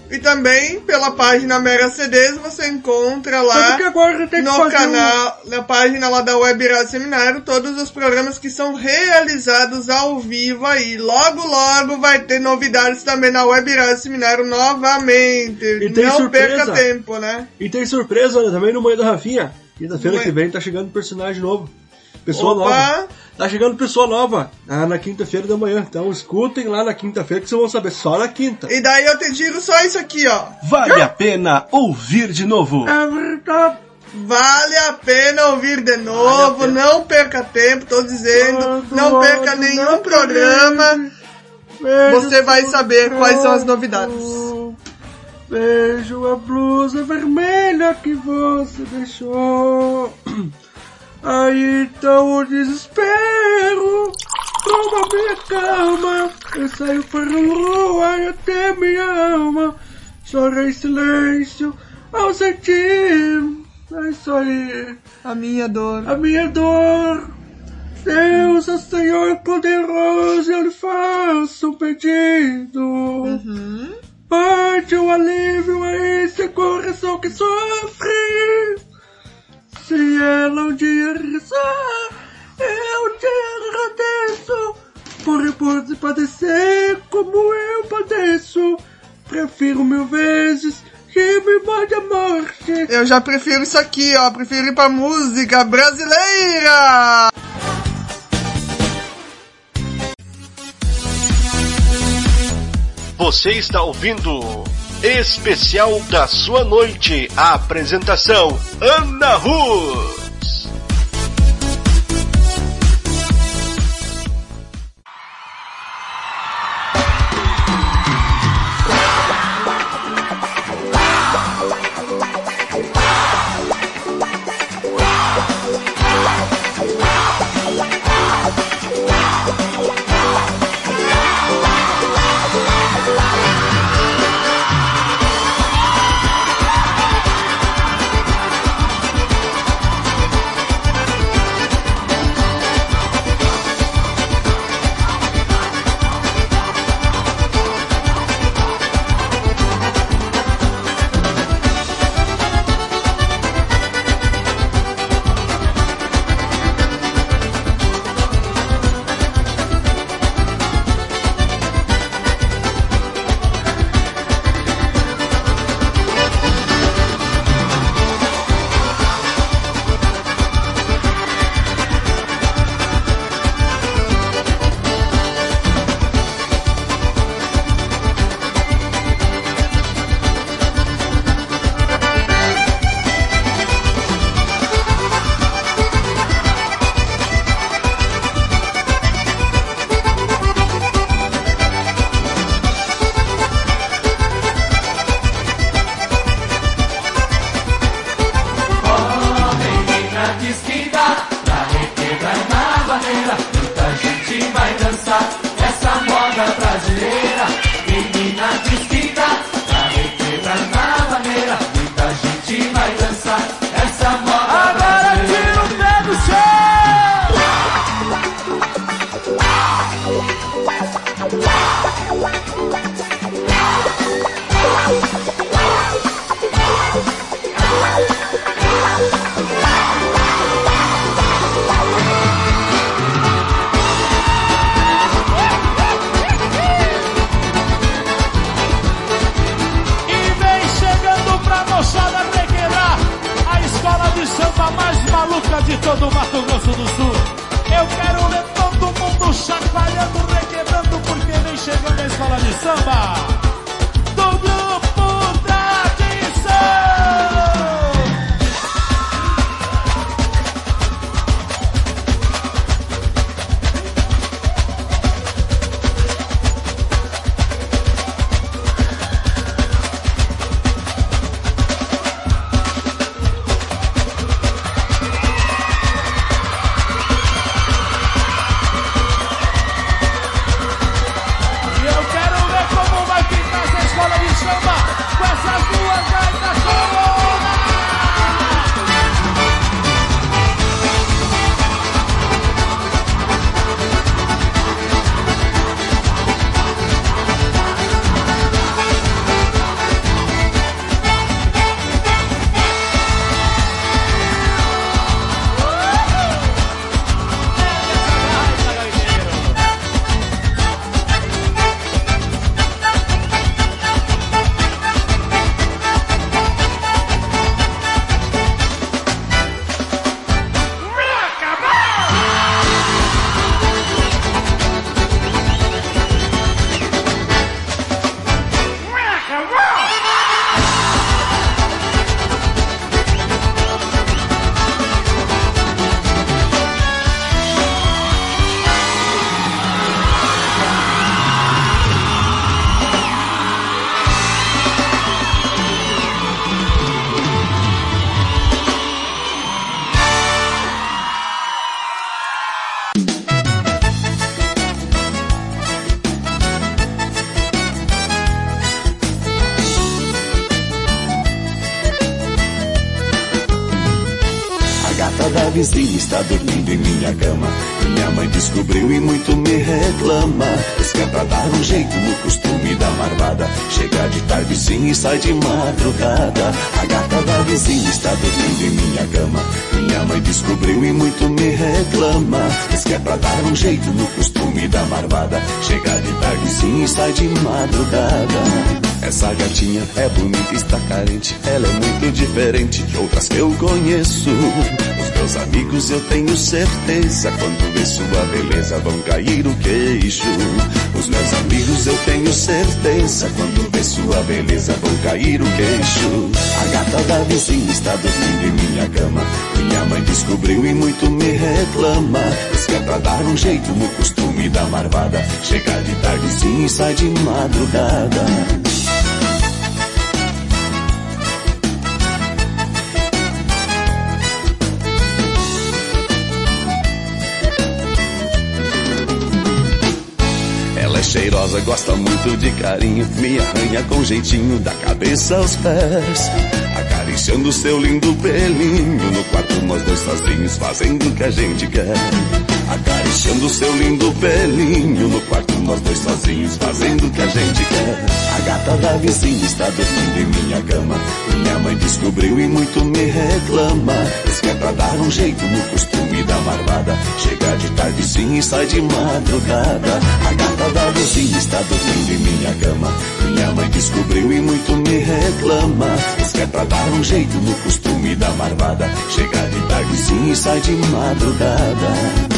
E também pela página Mega C Ds você encontra lá que agora tem que no fazer canal, um... na página lá da Web Rádio Seminário, todos os programas que são realizados ao vivo aí. Logo, logo vai ter novidades também na Web Rádio Seminário novamente. E tem Não surpresa. perca tempo, né? E tem surpresa, né, também no Manhã da Rafinha. Quinta-feira Ué. que vem tá chegando personagem novo. Pessoa Opa. nova. Tá chegando pessoa nova ah, na quinta-feira da manhã. Então escutem lá na quinta-feira que vocês vão saber só na quinta. E daí eu te digo só isso aqui, ó. Vale a pena ouvir de novo. É verdade. Vale a pena ouvir de novo, vale não perca tempo, tô dizendo, todo não perca nenhum não programa, você vai saber quais são as novidades. Vejo a blusa vermelha que você deixou. Aí então o desespero toma minha cama. Eu saio para a lua e até minha alma chora em silêncio ao sentir. É isso aí. A minha dor. A minha dor. Deus, ó Senhor poderoso, eu lhe faço um pedido. Uhum. Pede um alívio a esse coração que sofre. Se ela um dia rezar, eu te agradeço. Por poder padecer como eu padeço. Prefiro mil vezes que me mande a morte. Eu já prefiro isso aqui, ó. Prefiro ir pra música brasileira. Você está ouvindo Especial da Sua Noite. A apresentação Ana Rus. vizinha está dormindo em minha cama. Minha mãe descobriu e muito me reclama. Diz que é pra dar um jeito no costume da marvada. Chega de tarde sim e sai de madrugada. A gata da vizinha está dormindo em minha cama. Minha mãe descobriu e muito me reclama. Diz que é pra dar um jeito no costume da marvada. Chega de tarde sim e sai de madrugada. Essa gatinha é bonita, está carente. Ela é muito diferente de outras que eu conheço. Os meus amigos eu tenho certeza, quando vê sua beleza vão cair o queixo. Os meus amigos eu tenho certeza, quando vê sua beleza vão cair o queixo. A gata da vizinha está dormindo em minha cama. Minha mãe descobriu e muito me reclama. Diz que é pra dar um jeito no costume da marvada. Chega de tarde sim e sai de madrugada. Ela é cheirosa, gosta muito de carinho, me arranha com jeitinho da cabeça aos pés, acariciando seu lindo pelinho. No quarto nós dois sozinhos fazendo o que a gente quer. Acariciando seu lindo pelinho. No quarto nós dois sozinhos fazendo o que a gente quer. A gata da vizinha está dormindo em minha cama. Minha mãe descobriu e muito me reclama. Diz que é pra dar um jeito no costume da marvada. Chega de tarde sim e sai de madrugada. A gata da vizinha está dormindo em minha cama. Minha mãe descobriu e muito me reclama. Diz que é pra dar um jeito no costume da marvada. Chega de tarde sim e sai de madrugada.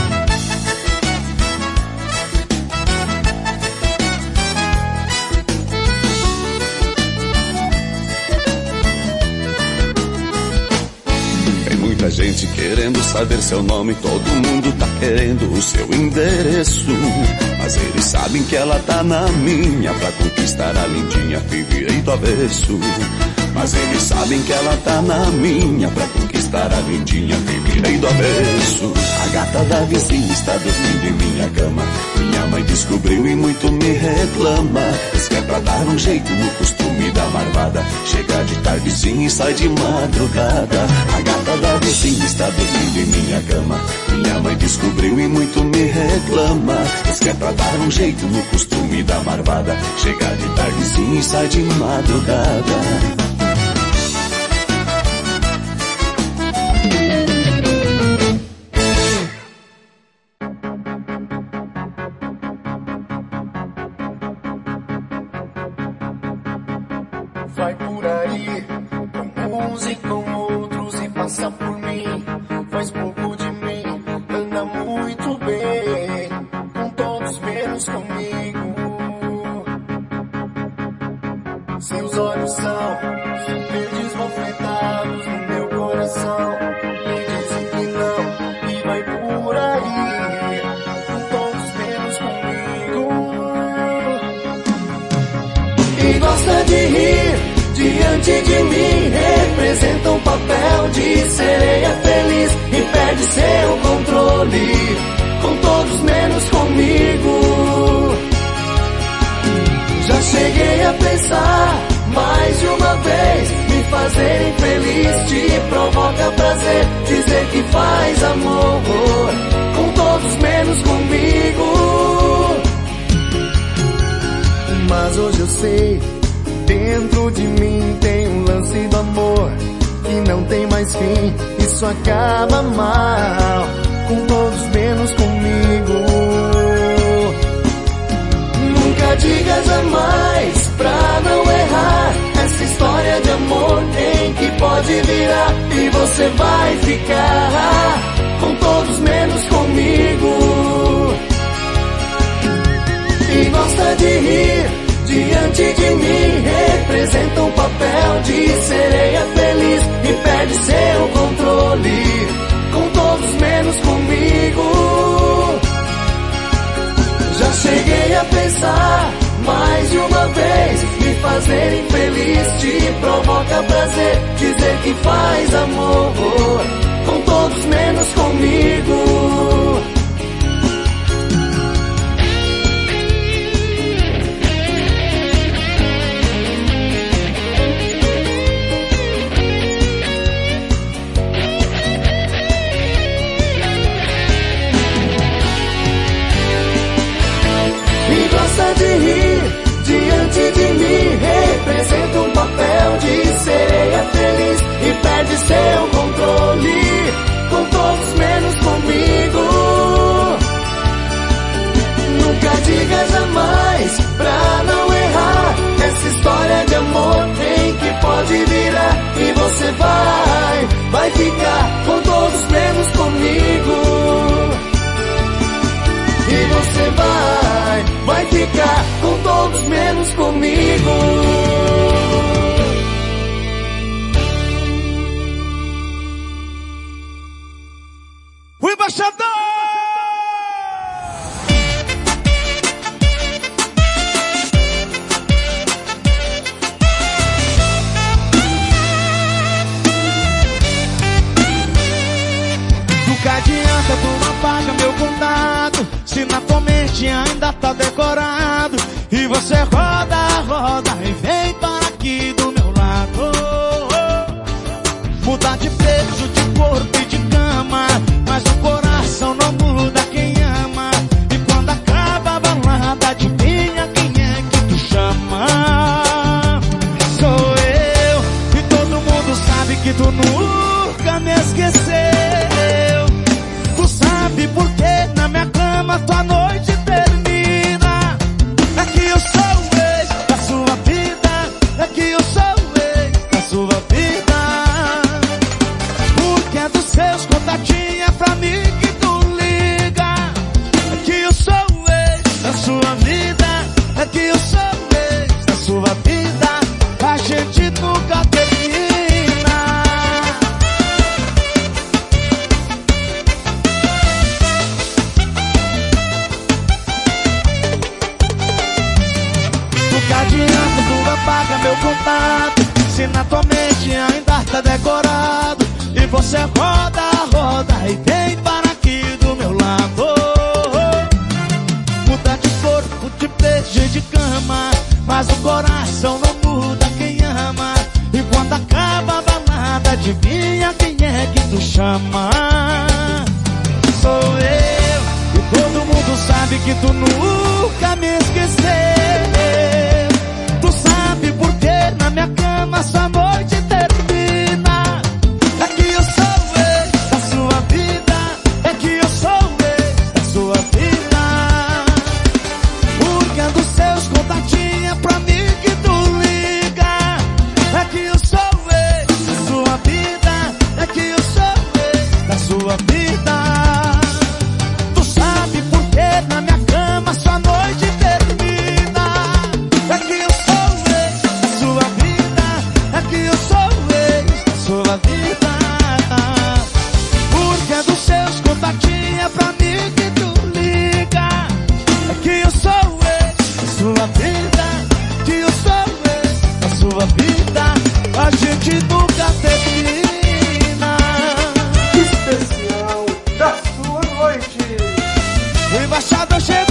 Muita gente querendo saber seu nome, todo mundo tá querendo o seu endereço. Mas eles sabem que ela tá na minha, pra conquistar a lindinha fui virei do avesso. Mas eles sabem que ela tá na minha, pra conquistar a lindinha fui virei do avesso. A gata da vizinha está dormindo em minha cama. Minha mãe descobriu e muito me reclama. Diz que é pra dar um jeito no costume da marvada. Chega de tarde sim e sai de madrugada. A gata da vizinha está dormindo em minha cama. Minha mãe descobriu e muito me reclama. Diz que é pra dar um jeito no costume da marvada. Chega de tarde sim e sai de madrugada. Vai por aí, com uns e com outros e passa por mim. Faz pouco de mim, anda muito bem, com todos menos comigo. Seus olhos são verdes malfeitados no meu coração. Me dizem que não, e vai por aí, com todos menos comigo. E gosta de rir diante de mim, representa um papel de sereia feliz e perde seu controle, com todos menos comigo. Já cheguei a pensar mais de uma vez, me fazer infeliz te provoca prazer, dizer que faz amor, com todos menos comigo. Mas hoje eu sei, dentro de mim tem um lance do amor que não tem mais fim, isso acaba mal, com todos menos comigo. Nunca diga jamais pra não errar, essa história de amor em que pode virar e você vai ficar com todos menos comigo. E gosta de rir diante de mim, representa um papel de sereia feliz e perde seu controle, com todos menos comigo. Já cheguei a pensar mais de uma vez, me fazer infeliz te provoca prazer, dizer que faz amor, com todos menos comigo. vai ficar com todos menos comigo. E você vai, vai ficar com todos menos comigo. O embaixador! Do que adianta tu não paga meu contato, se na tua mente ainda tá decorado. E você roda, roda e vem para aqui do meu lado. Muda de beijo, de corpo e de cama, mas o coração não muda quem ama. E quando acaba a balada, adivinha quem é que tu chama? Sou eu, e todo mundo sabe que tu nunca me esqueceu. Tu sabe por que na minha cama tua noite termina. É que eu sou o ex da sua vida, é que eu sou o ex da sua vida. Porque é dos seus contatinhos, é pra mim que tu liga. É que eu sou o ex da sua vida, é que eu sou o ex da sua vida. A gente nunca termina. Do que adianta tu apaga meu contato, se na tua mente ainda tá decorado. E você roda, roda e vem para aqui do meu lado. Muda de corpo, de beijo e de cama, mas o coração não muda quem ama. E quando acaba a balada, adivinha quem é que tu chama? Sou eu, e todo mundo sabe que tu nunca me esqueceu. Tu sabe por que na minha cama sua noite termina. É que eu sou o ex da sua vida, é que eu sou o ex da sua vida. Porque é dos seus contatinhos, é pra mim que tu liga. É que eu sou o ex da sua vida, é que eu sou o ex da sua vida. Tu sabe por que na minha cama sua noite termina. É que eu sou o ex da sua vida, é que eu sou o ex da sua vida. Porque é dos seus contatinhos, é pra mim que tu liga. É que eu sou o ex da sua vida, que eu sou o ex da sua vida. A gente nunca termina. Especial da sua noite. O embaixador chegou.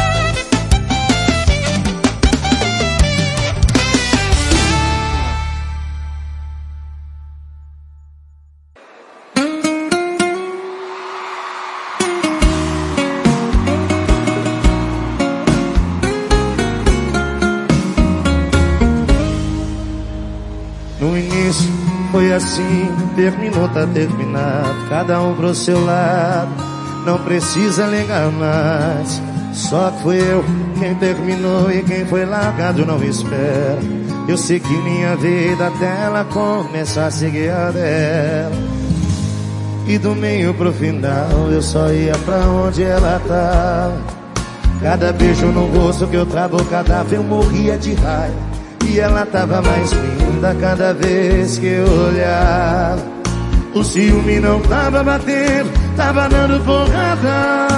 No início foi assim, terminou, tá terminado. Cada um pro seu lado, não precisa ligar mais. Só que fui eu quem terminou e quem foi largado não espera. Eu segui minha vida até ela começar a seguir a dela. E do meio pro final eu só ia pra onde ela tava. Cada beijo no rosto que eu travo, cada vez eu morria de raiva. E ela tava mais linda cada vez que eu olhava. O ciúme não tava batendo, tava dando porrada.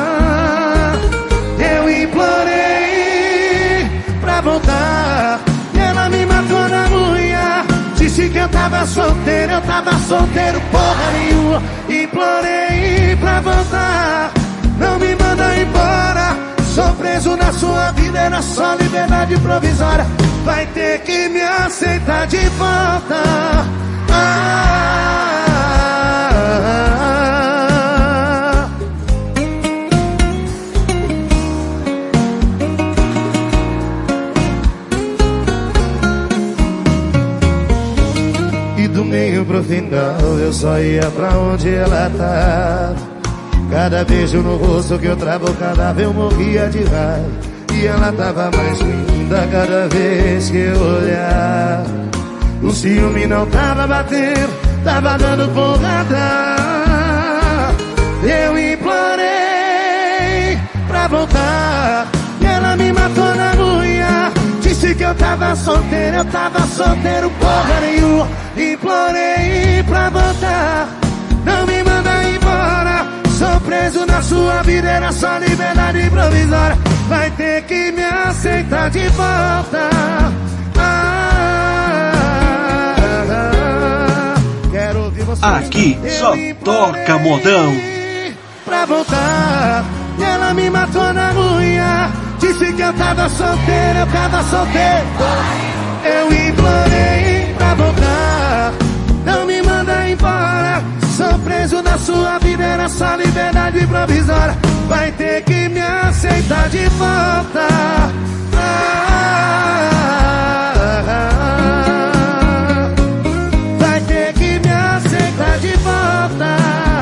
Eu implorei pra voltar e ela me matou na unha. Disse que eu tava solteiro, eu tava solteiro porra nenhuma. Implorei pra voltar, não me manda embora. Sou preso na sua vida, era só liberdade provisória. Vai ter que me aceitar de volta. Ah, e do meio pro final eu só ia pra onde ela tava. Cada beijo no rosto que eu travo, cada vez eu morria de raiva. E ela tava mais linda cada vez que eu olhava. O ciúme não tava batendo, tava dando porrada. Eu implorei pra voltar e ela me matou na unha. Disse que eu tava solteiro, eu tava solteiro porra nenhuma. Implorei pra voltar, não me manda embora. Sou preso na sua vida, era só liberdade provisória. Vai ter que me aceitar de volta. Ah, ah, ah. Quero ouvir você. Aqui só toca modão. Pra voltar, e ela me matou na unha. Disse que eu tava solteiro, eu tava solteiro. Eu implorei pra voltar, não me manda embora. Sou preso na sua vida, era só liberdade provisória. Vai ter que me aceitar de volta. Ah, ah, ah. Vai ter que me aceitar de volta.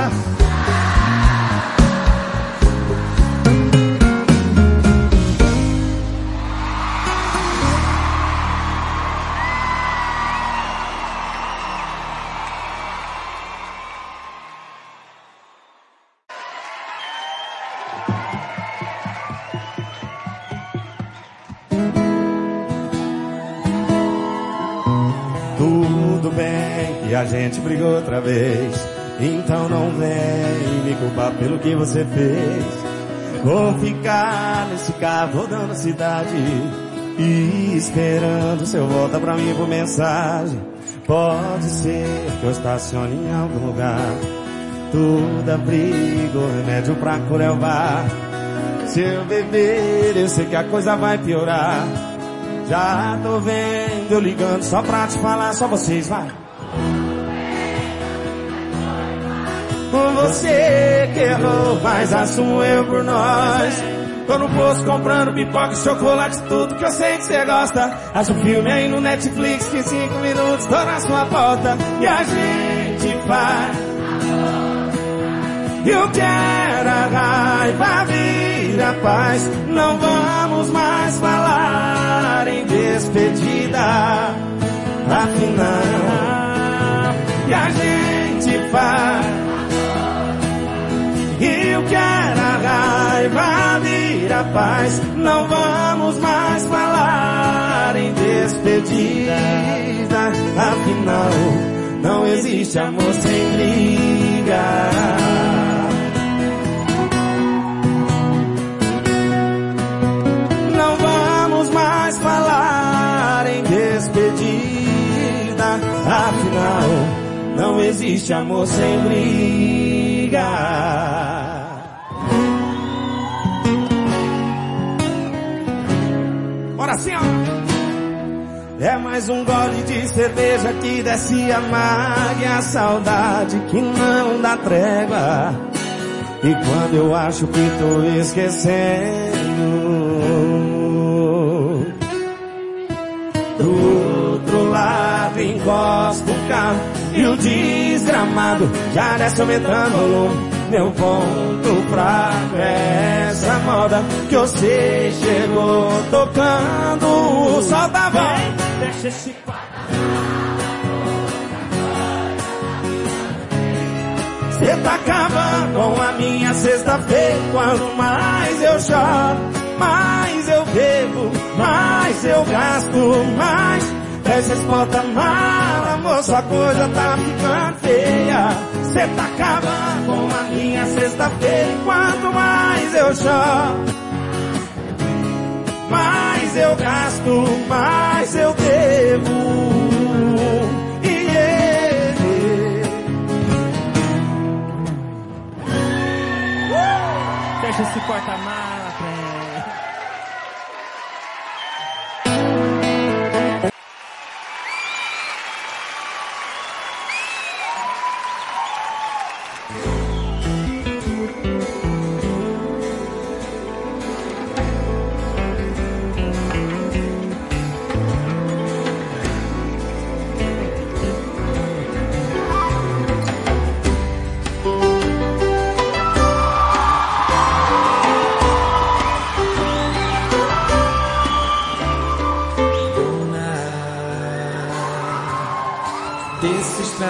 E a gente brigou outra vez. Então não vem me culpar pelo que você fez. Vou ficar nesse carro rodando a cidade e esperando seu volta pra mim por mensagem. Pode ser que eu estacione em algum lugar. Tudo abrigo, remédio pra curar o bar. Se eu beber, eu sei que a coisa vai piorar. Já tô vendo eu ligando só pra te falar, só vocês, vai. Você que errou, mas assumo eu por nós. Tô no posto comprando pipoca, chocolate, tudo que eu sei que você gosta. Acha um filme aí no Netflix que em cinco minutos tô na sua porta. E a gente faz eu quero a raiva vira paz. Não vamos mais falar em despedida. Afinal, e a gente faz eu quero a raiva vira paz. Não vamos mais falar em despedida. Afinal, não existe amor sem briga. Não vamos mais falar em despedida. Afinal, não existe amor sem briga. Bora assim, ó. É mais um gole de cerveja que desce a mágoa e a saudade que não dá trégua. E quando eu acho que tô esquecendo, do outro lado encosta o carro e o desgramado já desce aumentando o volume. Meu ponto fraco é essa moda que você chegou tocando. Solta a voz, deixa esse quadro. Cê tá acabando com a minha sexta-feira. Quanto mais eu choro, mais eu bebo, mais eu gasto, mais fecha as portas mal, amor, sua coisa tá ficando feia. Cê tá acabando com a minha sexta-feira. Quanto mais eu choro, mais eu gasto, mais eu devo. Yeah. Uh! Fecha esse porta-mala, trem.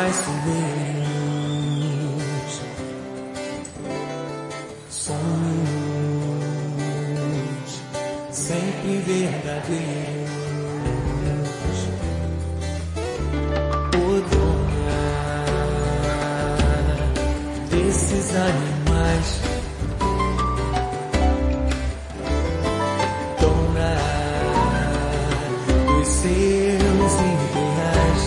traiçoeiros, sonhos sempre verdadeiros. O dona desses animais, dona dos seus ideais.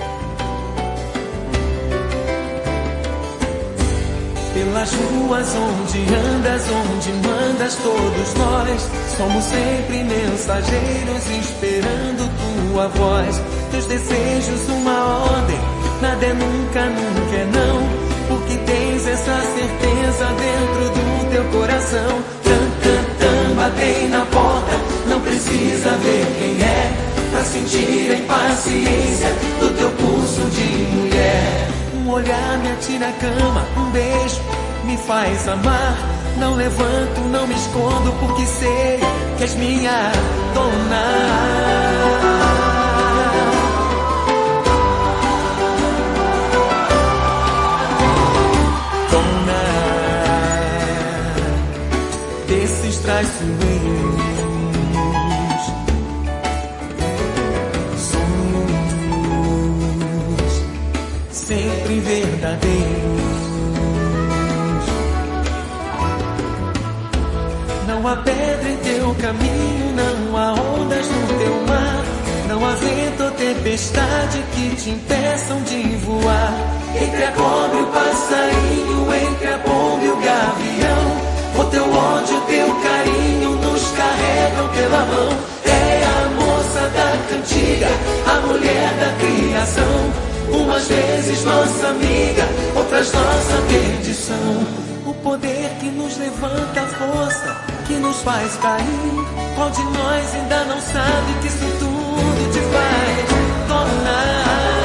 Pelas ruas onde andas, onde mandas, todos nós somos sempre mensageiros esperando tua voz. Teus desejos uma ordem, nada é nunca, nunca é não, porque tens essa certeza dentro do teu coração. Tan, tan, tan, batei na porta, não precisa ver quem é, pra sentir a impaciência do teu pulso de mulher. Um olhar me atira a cama, um beijo me faz amar. Não levanto, não me escondo, porque sei que és minha dona. Desses traiçoeiros, sonhos sempre verdadeiros. Não há pedra em teu caminho, não há ondas no teu mar, não há vento ou tempestade que te impeçam de voar. Entre a cobra e o passarinho, entre a pomba e o gavião, o teu ódio, o teu carinho nos carregam pela mão. É a moça da cantiga, a mulher da criação, umas vezes nossa amiga, outras nossa perdição. O poder que nos levanta, a força que nos faz cair. Qual de nós ainda não sabe que isso tudo te faz tornar?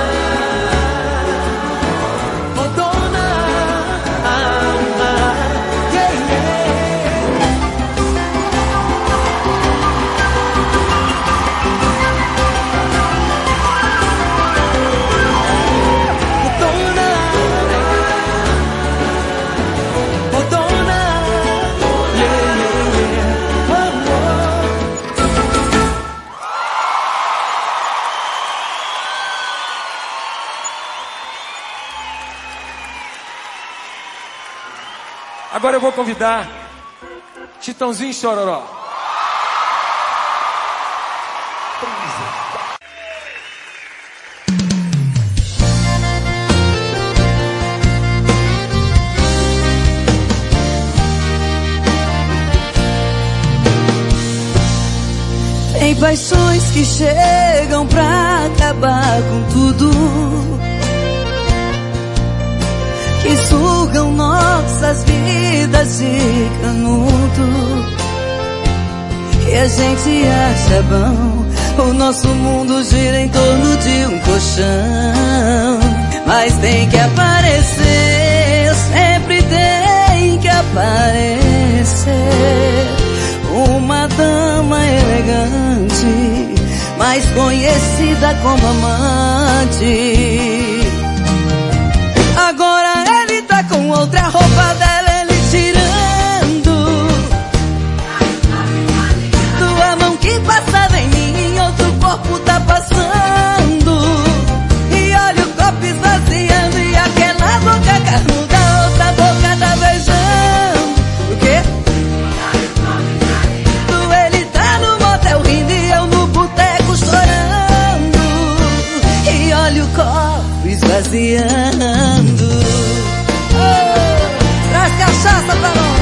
Agora eu vou convidar Chitãozinho Chororó. Tem paixões que chegam pra acabar com tudo, que sugam nossas vidas de canudo, e a gente acha bom. O nosso mundo gira em torno de um colchão, mas tem que aparecer, sempre tem que aparecer uma dama elegante, mais conhecida como amante. Agora ele tá com outra roupa dela, ele tirando tua mão que passava em mim, outro corpo tá passando, e olha o copo esvaziando, e aquela boca carnuda, outra boca tá beijando. O quê? Ele tá no motel rindo e eu no boteco chorando, e olha o copo esvaziando. Oh, traz cachaça pra nós.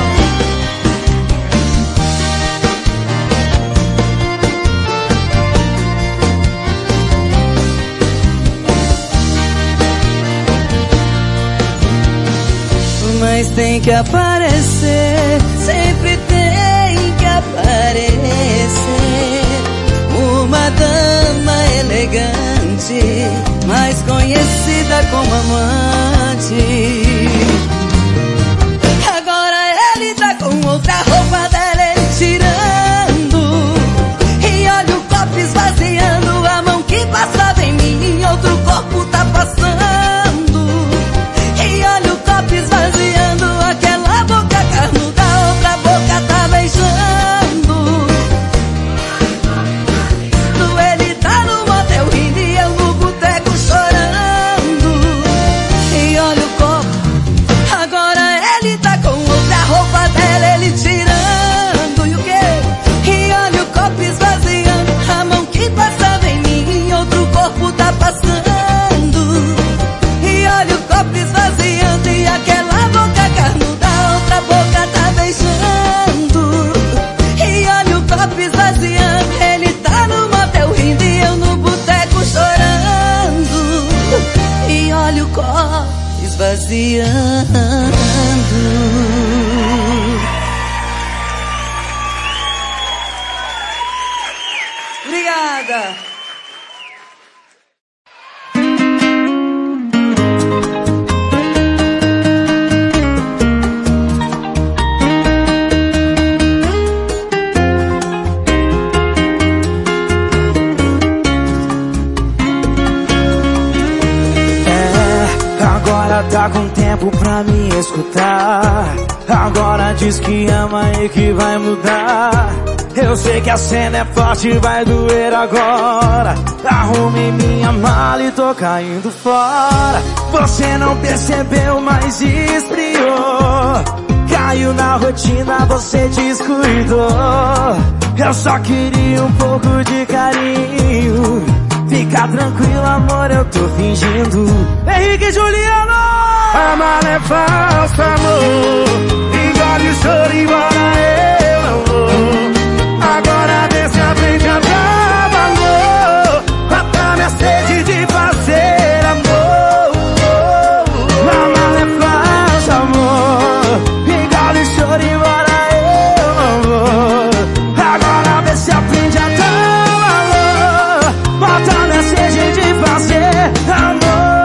Mas tem que aparecer, sempre tem que aparecer uma dama elegante, mais conhecida como amante. Agora ele tá com outra roupa dela, ele tirando, e olha o copo esvaziando, a mão que passava em mim, outro corpo tá passando, esfriando. Obrigada. Tá com tempo pra me escutar. Agora diz que ama e que vai mudar. Eu sei que a cena é forte, vai doer agora. Arrumei minha mala e tô caindo fora. Você não percebeu, mas esfriou. Caiu na rotina, você descuidou. Eu só queria um pouco de carinho. Fica tranquilo, amor, eu tô fingindo. Henrique e Juliano! A mala é falsa, amor. Engole o choro, embora eu não vou. Agora desce a frente, a brava, amor. Mata minha sede de fazer amor. A mala é falsa, amor. Engole o choro, embora eu não vou. Agora desce a frente, a brava, amor. Mata minha sede de fazer amor.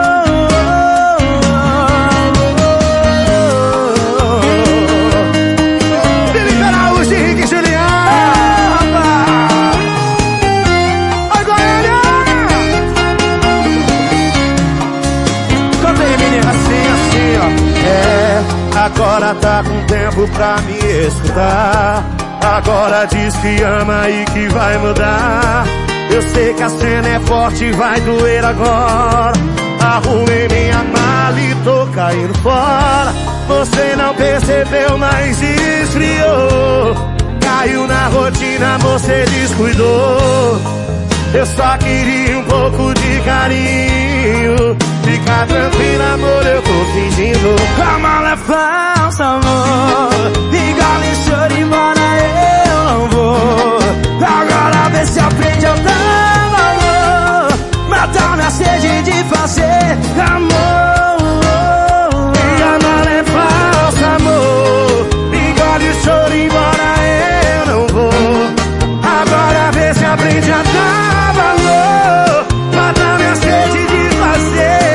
Agora tá com tempo pra me escutar. Agora diz que ama e que vai mudar. Eu sei que a cena é forte, vai doer agora. Arrumei minha mala e tô caindo fora. Você não percebeu, mas esfriou. Caiu na rotina, você descuidou. Eu só queria um pouco de carinho. Fica tranquila, amor, eu tô fingindo. A mala é falsa, amor. Engole o choro, embora eu não vou. Agora vê se aprende a dar valor. Matar minha sede de fazer amor. E a mala é falsa, amor. Engole o choro, embora eu não vou. Agora vê se aprende a dar valor. Matar minha sede de fazer.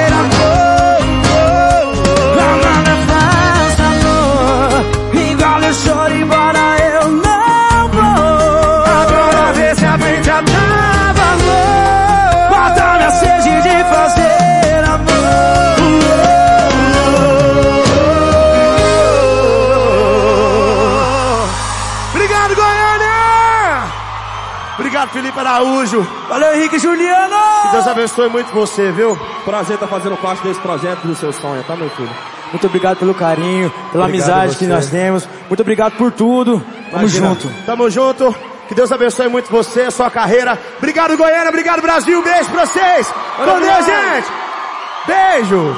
Choro, embora eu não vou. Agora vê se aprende a dar valor. Mata minha sede de fazer amor. Obrigado, Goiânia. Obrigado, Felipe Araújo. Valeu, Henrique e Juliano. Que Deus abençoe muito você, viu? Prazer estar fazendo parte desse projeto do seu sonho, tá, meu filho? Muito obrigado pelo carinho, pela obrigado amizade que nós temos. Muito obrigado por tudo. Tamo Imagina. junto. Tamo junto. Que Deus abençoe muito você, a sua carreira. Obrigado, Goiânia. Obrigado, Brasil. Beijo pra vocês. Com Deus, gente. Beijo.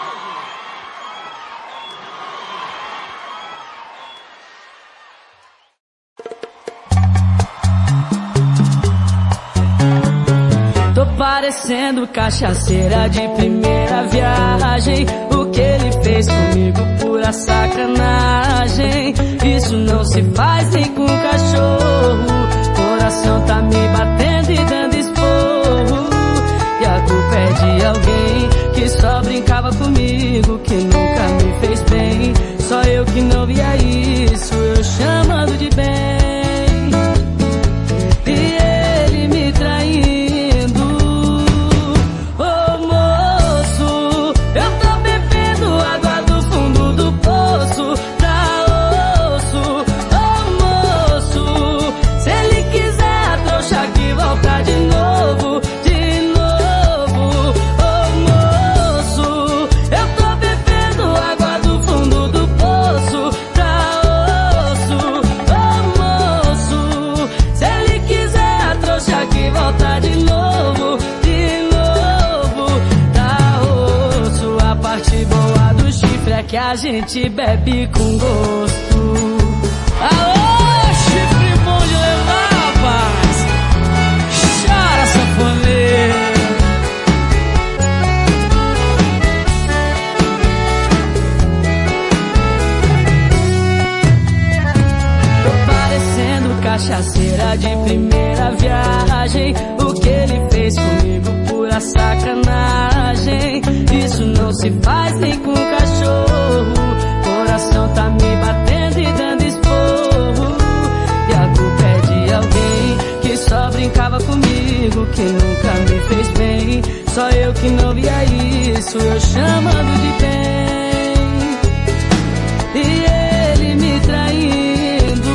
Tô parecendo cachaceira de primeira viagem. O que ele fez comigo, pura sacanagem. Isso não se faz nem com cachorro. Coração tá me batendo e dando esporro. E a culpa é de alguém que só brincava comigo, que nunca me fez bem. Só eu que não via isso, eu chamando de bem. Que a gente bebe com gosto. Aô, chifre bom de levar, paz. Chora, sanfoneiro. cachaceira de primeira viagem. O que ele fez comigo, pura sacanagem. Isso não se faz nem com cachorro. Coração tá me batendo e dando esporro. E a culpa é de alguém que só brincava comigo, que nunca me fez bem. Só eu que não via isso, eu chamando de bem. E ele me traindo.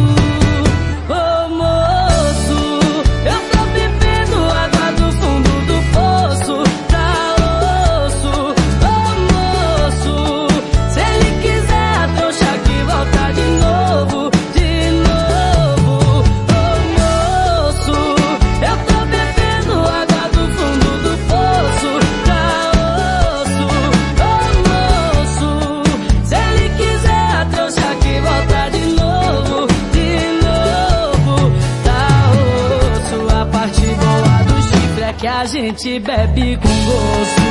Ô moço, eu tô bebendo água do fundo do poço. Tá osso, ô moço. Se ele quiser a trouxa que volta de novo, de novo. Ô moço, eu tô bebendo água do fundo do poço. Tá osso, ô moço. Se ele quiser a trouxa que volta de novo, de novo. Tá osso, a parte boa do chifre é que a gente bebe com gosto.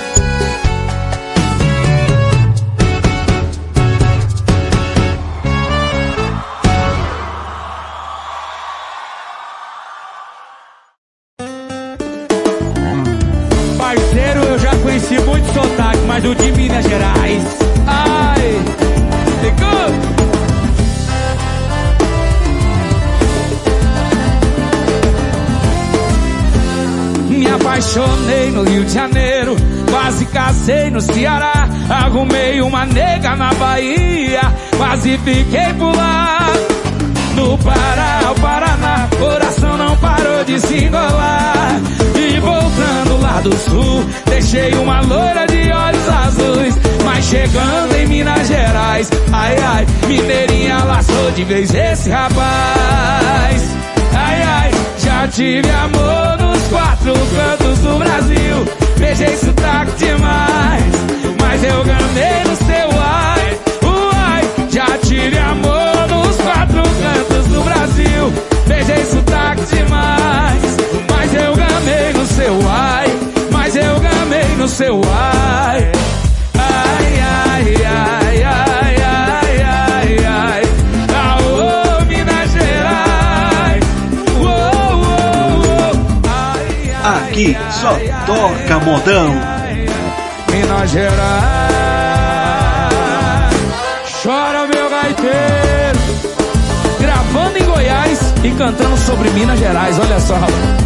Parceiro, eu já conheci muito sotaque, mas o de Minas Gerais. Ai, ficou? Me apaixonei no Rio de Janeiro, quase casei no Ceará. Arrumei uma nega na Bahia, quase fiquei por lá. No Pará, o Paraná, coração não parou de se engolar. E voltando lá do sul, deixei uma loira de olhos azuis. Mas chegando em Minas Gerais, ai ai, mineirinha laçou de vez esse rapaz. Ai ai, já tive amor nos quatro cantos do Brasil. Beijei sotaque demais, mas eu ganhei no seu ai. Uai, já tive amor nos quatro cantos do Brasil. Beijei sotaque demais, mas eu gamei no seu ai. Mas eu gamei no seu ai. Ai, ai, ai, ai, ai, ai, ai. Aô, Minas Gerais. Uou, uou, uou. Ai, ai, Aqui só toca modão. Minas Gerais. Chora, meu gaiteiro. Gravando em Goiás e cantando sobre Minas Gerais. Olha só, rapaz.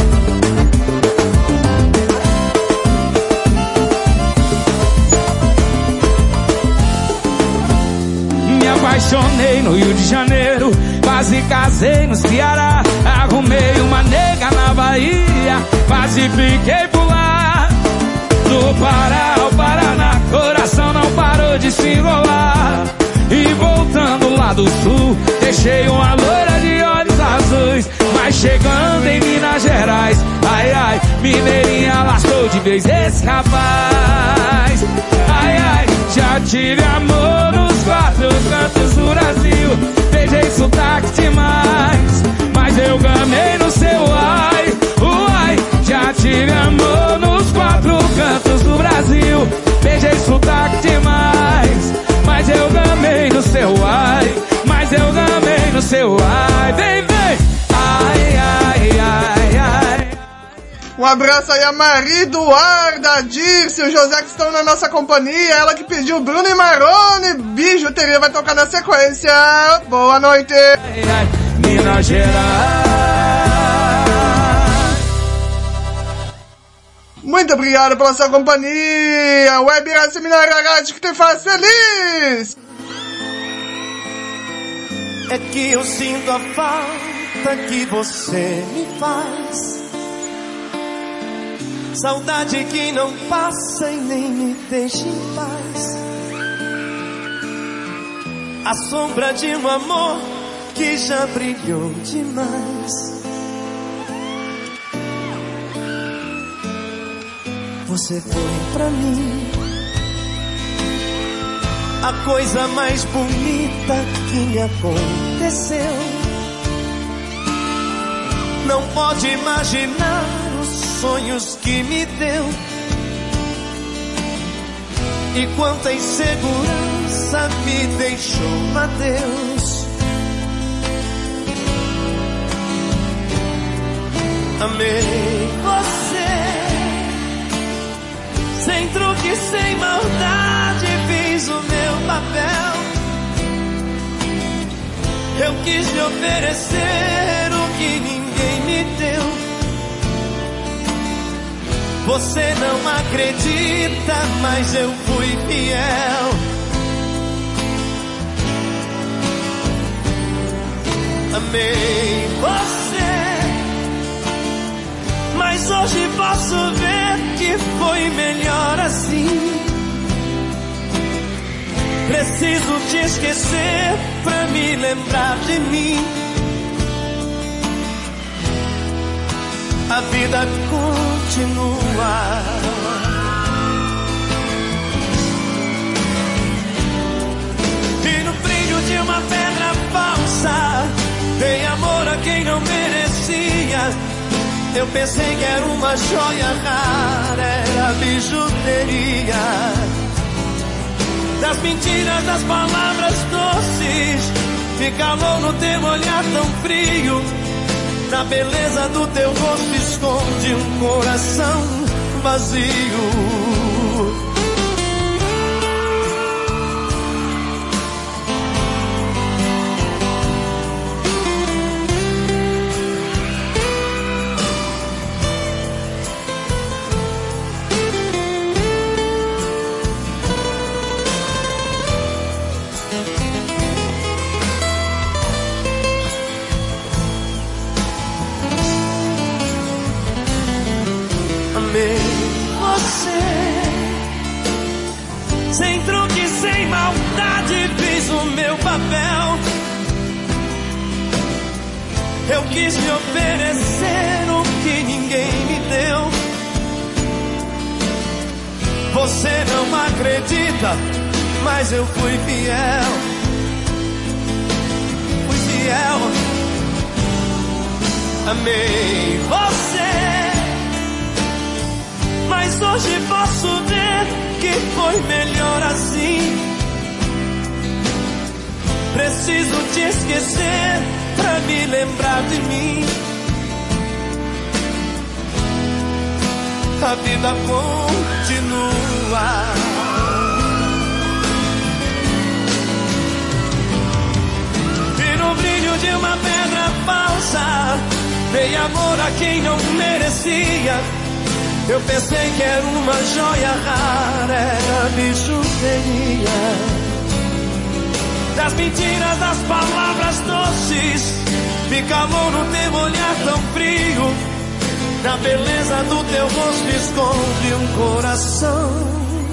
Me apaixonei no Rio de Janeiro, quase casei no Ceará. Arrumei uma nega na Bahia, quase fiquei por lá. Do Pará ao Paraná, coração não parou de se enrolar. E voltando lá do sul, deixei uma loira de olhos azuis. Mas chegando em Minas Gerais, ai ai, mineirinha lascou de vez esse rapaz. Ai ai, já tive amor nos quatro cantos do Brasil. Beijei sotaque demais, mas eu gamei no seu ai. Uai, já tive amor nos quatro cantos do Brasil. Beijei sotaque demais, mas eu gamei no seu ai. Mas eu gamei no seu ai. Vem, vem. Ai, ai, ai, ai. Um abraço aí a Maria Eduarda, Dirce, o José que estão na nossa companhia. Ela que pediu Bruno e Marrone. Bijuteria vai tocar na sequência. Boa noite. Ai, ai, Minas Gerais. Muito obrigado pela sua companhia. Web Rádio Seminário, a rádio que te faz feliz. É que eu sinto a falta que você me faz. Saudade que não passa e nem me deixa em paz. A sombra de um amor que já brilhou demais. Você foi pra mim a coisa mais bonita que me aconteceu. Não pode imaginar os sonhos que me deu. E quanta insegurança me deixou, adeus. Amei você, sem truque, sem maldade, fiz o meu papel. Eu quis me oferecer o que ninguém me deu. Você não acredita, mas eu fui fiel. Amei você, mas hoje posso ver que foi melhor assim. Preciso te esquecer pra me lembrar de mim. A vida continua. E no brilho de uma pedra falsa, dei amor a quem não merecia. Eu pensei que era uma joia rara, era bijuteria. Das mentiras, das palavras doces, me calou no teu olhar tão frio. Na beleza do teu rosto esconde um coração vazio. Sem truque, sem maldade, fiz o meu papel. Eu quis me oferecer o que ninguém me deu. Você não acredita, mas eu fui fiel. Fui fiel. Amei você, mas hoje posso ver que foi melhor assim. Preciso te esquecer pra me lembrar de mim. A vida continua. E no brilho de uma pedra falsa, dei amor a quem não merecia. Eu pensei que era uma joia rara, era bijuteria. Das mentiras, das palavras doces, me calou no teu olhar tão frio. Na beleza do teu rosto esconde um coração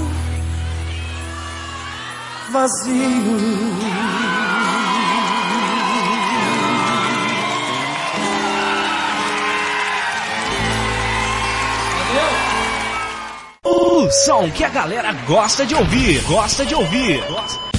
vazio. O som que a galera gosta de ouvir, gosta de ouvir. Gosta...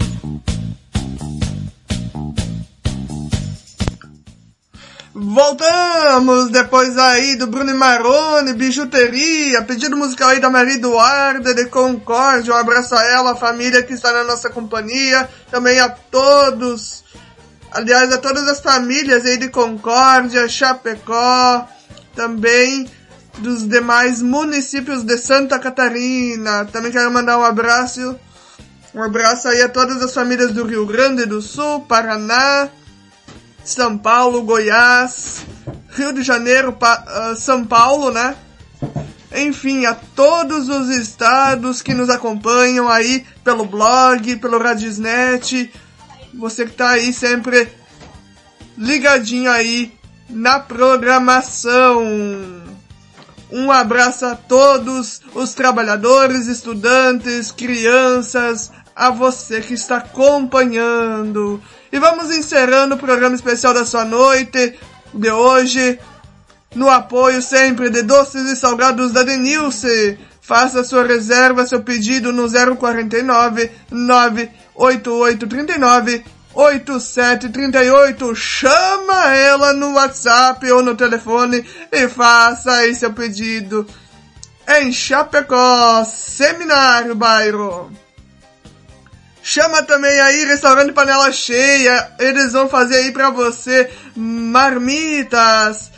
Voltamos depois aí do Bruno e Marrone, Bijuteria, pedido musical aí da Maria Eduarda de Concórdia. Um abraço a ela, a família que está na nossa companhia, também a todos, aliás a todas as famílias aí de Concórdia, Chapecó, também dos demais municípios de Santa Catarina. Também quero mandar um abraço, um abraço aí a todas as famílias do Rio Grande do Sul, Paraná, São Paulo, Goiás, Rio de Janeiro, pa- uh, São Paulo, né? Enfim, a todos os estados que nos acompanham aí pelo blog, pelo Radisnet. Você que tá aí sempre ligadinho aí na programação. Um abraço a todos os trabalhadores, estudantes, crianças, a você que está acompanhando. E vamos encerrando o programa especial da sua noite de hoje, no apoio sempre de Doces e Salgados da Denilce. Faça sua reserva, seu pedido no zero quarenta e nove, nove oito oito três nove, oito sete três oito. Chama ela no WhatsApp ou no telefone e faça aí seu pedido. Em Chapecó, Seminário Bairro. Chama também aí Restaurante Panela Cheia, eles vão fazer aí pra você marmitas,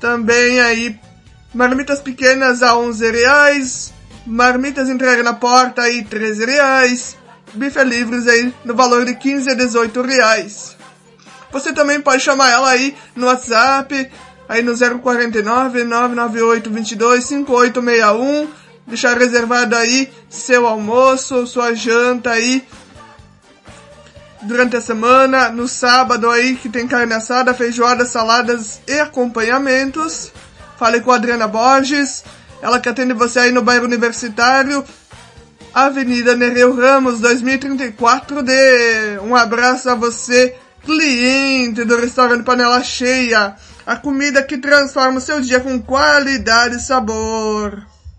Também aí, marmitas pequenas a onze reais, marmitas entrega na porta aí treze reais, bife livres aí no valor de quinze a dezoito reais. Você também pode chamar ela aí no WhatsApp, aí no zero quarenta e nove, nove nove oito, vinte e dois, cinquenta e oito sessenta e um, deixar reservado aí seu almoço, sua janta aí durante a semana, no sábado aí que tem carne assada, feijoada, saladas e acompanhamentos. Fale com a Adriana Borges, ela que atende você aí no bairro Universitário, Avenida Nereu Ramos, dois mil e trinta e quatro D. Um abraço a você, cliente do restaurante Panela Cheia, a comida que transforma o seu dia com qualidade e sabor.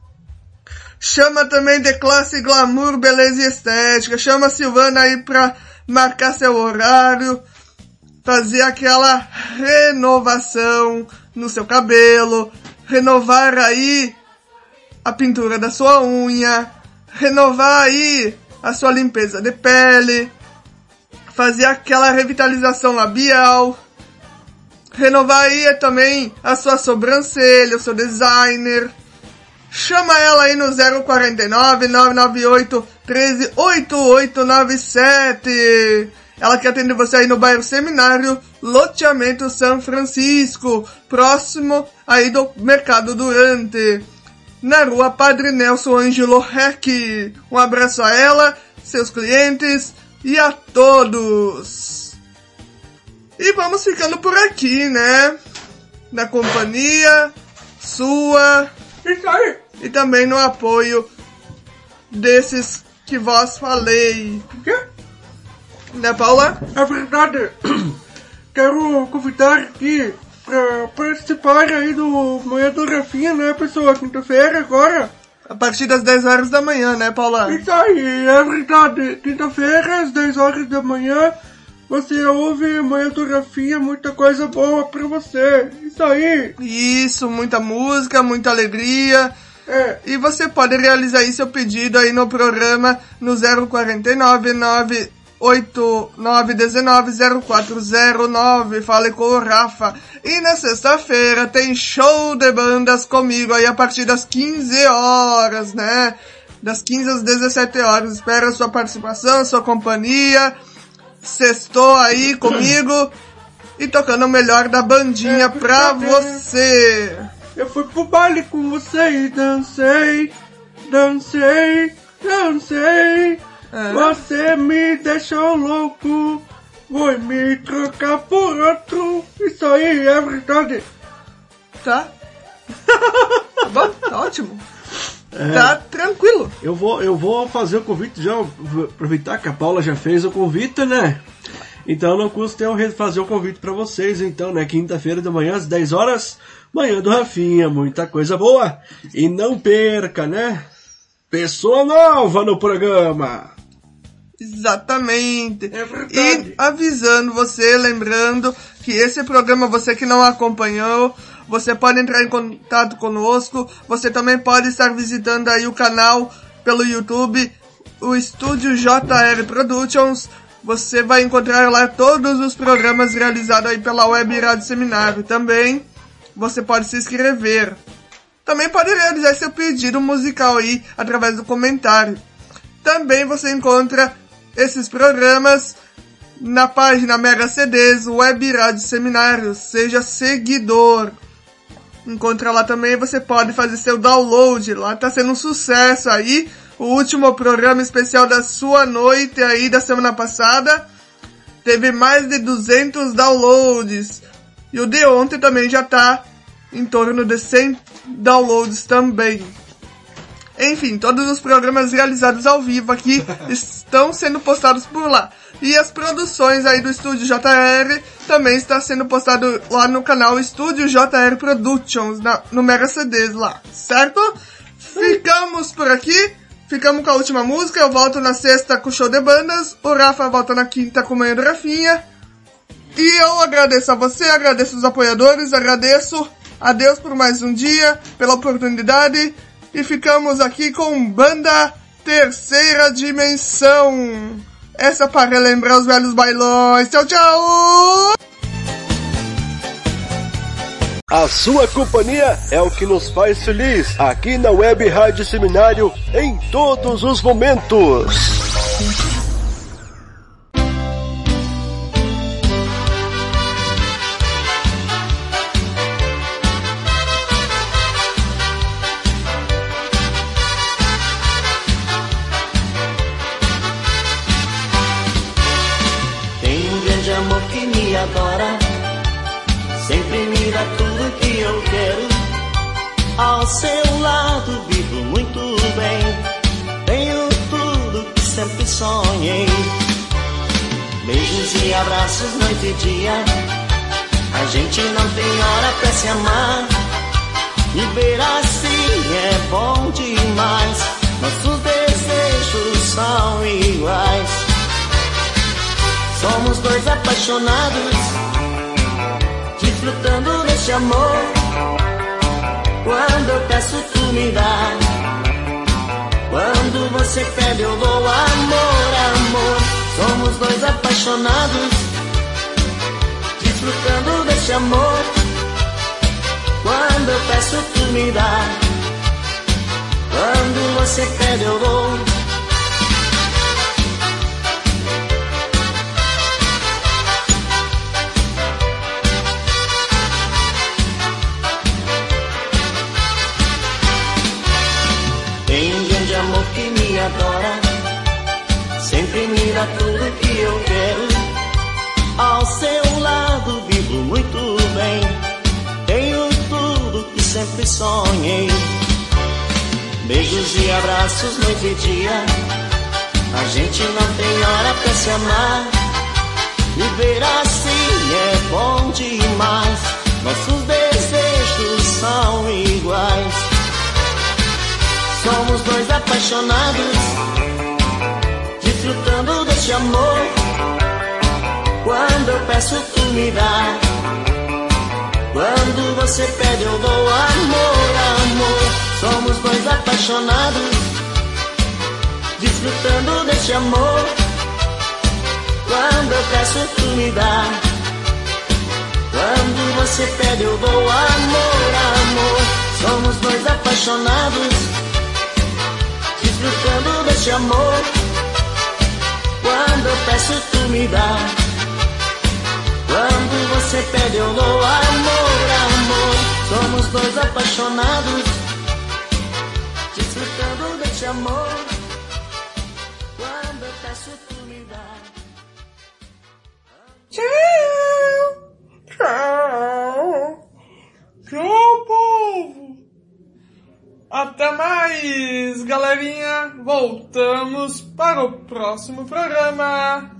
Chama também de Classe Glamour, Beleza e Estética, chama a Silvana aí pra marcar seu horário, fazer aquela renovação no seu cabelo, renovar aí a pintura da sua unha, renovar aí a sua limpeza de pele, fazer aquela revitalização labial, renovar aí também a sua sobrancelha, o seu designer. Chama ela aí no zero quarenta e nove, nove nove oito, treze, oito oito nove sete. Ela que atende você aí no bairro Seminário, loteamento São Francisco, próximo aí do Mercado Durante, na rua Padre Nelson Ângelo Rec. Um abraço a ela, seus clientes e a todos. E vamos ficando por aqui, né? Na companhia sua. Isso aí. E também no apoio desses que vos falei. O quê? Né, Paula? É verdade. Quero convidar aqui pra participar aí do Manhã do Rafinha, né, pessoal? Quinta-feira agora. A partir das dez horas da manhã, né, Paula? Isso aí, é verdade. Quinta-feira, às dez horas da manhã, você ouve Manhã do Rafinha, muita coisa boa pra você. Isso aí. Isso, muita música, muita alegria. É. E você pode realizar aí seu pedido aí no programa no zero quarenta e nove, nove oito nove um nove, zero quatro zero nove. Fale com o Rafa. E na sexta-feira tem show de bandas comigo aí a partir das quinze horas, né? Das quinze às dezessete horas. Espero a sua participação, a sua companhia. Sextou aí comigo e tocando o melhor da bandinha é, pra você. Eu fui pro baile com você e dancei, dancei, dancei. É. Você me deixou louco, vou me trocar por outro. Isso aí é verdade. Tá? Tá bom? Tá ótimo. É, tá tranquilo. Eu vou, eu vou fazer o convite já, aproveitar que a Paula já fez o convite, né? Então não custa eu fazer o convite pra vocês, então, né? Quinta-feira de manhã às dez horas, Manhã do Rafinha, muita coisa boa. E não perca, né? Pessoa nova no programa. Exatamente. É verdade. E avisando você, lembrando que esse programa, você que não acompanhou, você pode entrar em contato conosco. Você também pode estar visitando aí o canal pelo YouTube, o Estúdio J R Productions. Você vai encontrar lá todos os programas realizados aí pela Web Rádio Seminário. Também você pode se inscrever. Também pode realizar seu pedido musical aí através do comentário. Também você encontra esses programas na página Mega C Ds Web Rádio Seminário. Seja seguidor. Encontra lá também, você pode fazer seu download. Lá tá sendo um sucesso aí. O último programa especial da sua noite aí da semana passada teve mais de duzentos downloads. E o de ontem também já tá em torno de cem downloads também. Enfim, todos os programas realizados ao vivo aqui estão sendo postados por lá. E as produções aí do Estúdio J R também está sendo postado lá no canal Estúdio J R Productions, na, no Mega C Ds lá, certo? Ficamos por aqui, ficamos com a última música. Eu volto na sexta com o show de bandas, o Rafa volta na quinta com o Manhã do Rafinha. E eu agradeço a você, agradeço os apoiadores, agradeço a Deus por mais um dia, pela oportunidade. E ficamos aqui com Banda Terceira Dimensão. Essa para relembrar os velhos bailões. Tchau, tchau! A sua companhia é o que nos faz feliz aqui na Web Rádio Seminário em todos os momentos. Adora, sempre me dá tudo que eu quero. Ao seu lado vivo muito bem, tenho tudo que sempre sonhei. Beijos e abraços noite e dia, a gente não tem hora pra se amar. Viver assim é bom demais, nossos desejos são iguais. Somos dois apaixonados, desfrutando desse amor. Quando eu peço, tu me dá. Quando você pede, eu dou amor, amor. Somos dois apaixonados, desfrutando desse amor. Quando eu peço, tu me dá. Quando você pede, eu dou. Amor que me adora, sempre me dá tudo que eu quero. Ao seu lado vivo muito bem, tenho tudo que sempre sonhei. Beijos e abraços noite e dia, a gente não tem hora pra se amar. Viver assim é bom demais, nossos desejos são iguais. Somos dois apaixonados, desfrutando desse amor. Quando eu peço, tu me dá. Quando você pede, eu dou amor, amor. Somos dois apaixonados, desfrutando desse amor. Quando eu peço, tu me dá. Quando você pede, eu dou amor, amor. Somos dois apaixonados, desfrutando desse amor. Quando eu peço, tu me dá. Quando você pede, eu dou amor, amor. Somos dois apaixonados, desfrutando desse amor. Quando eu peço, tu me dá. Tchau! Tchau! Tchau, povo! Até mais, galerinha! Voltamos para o próximo programa!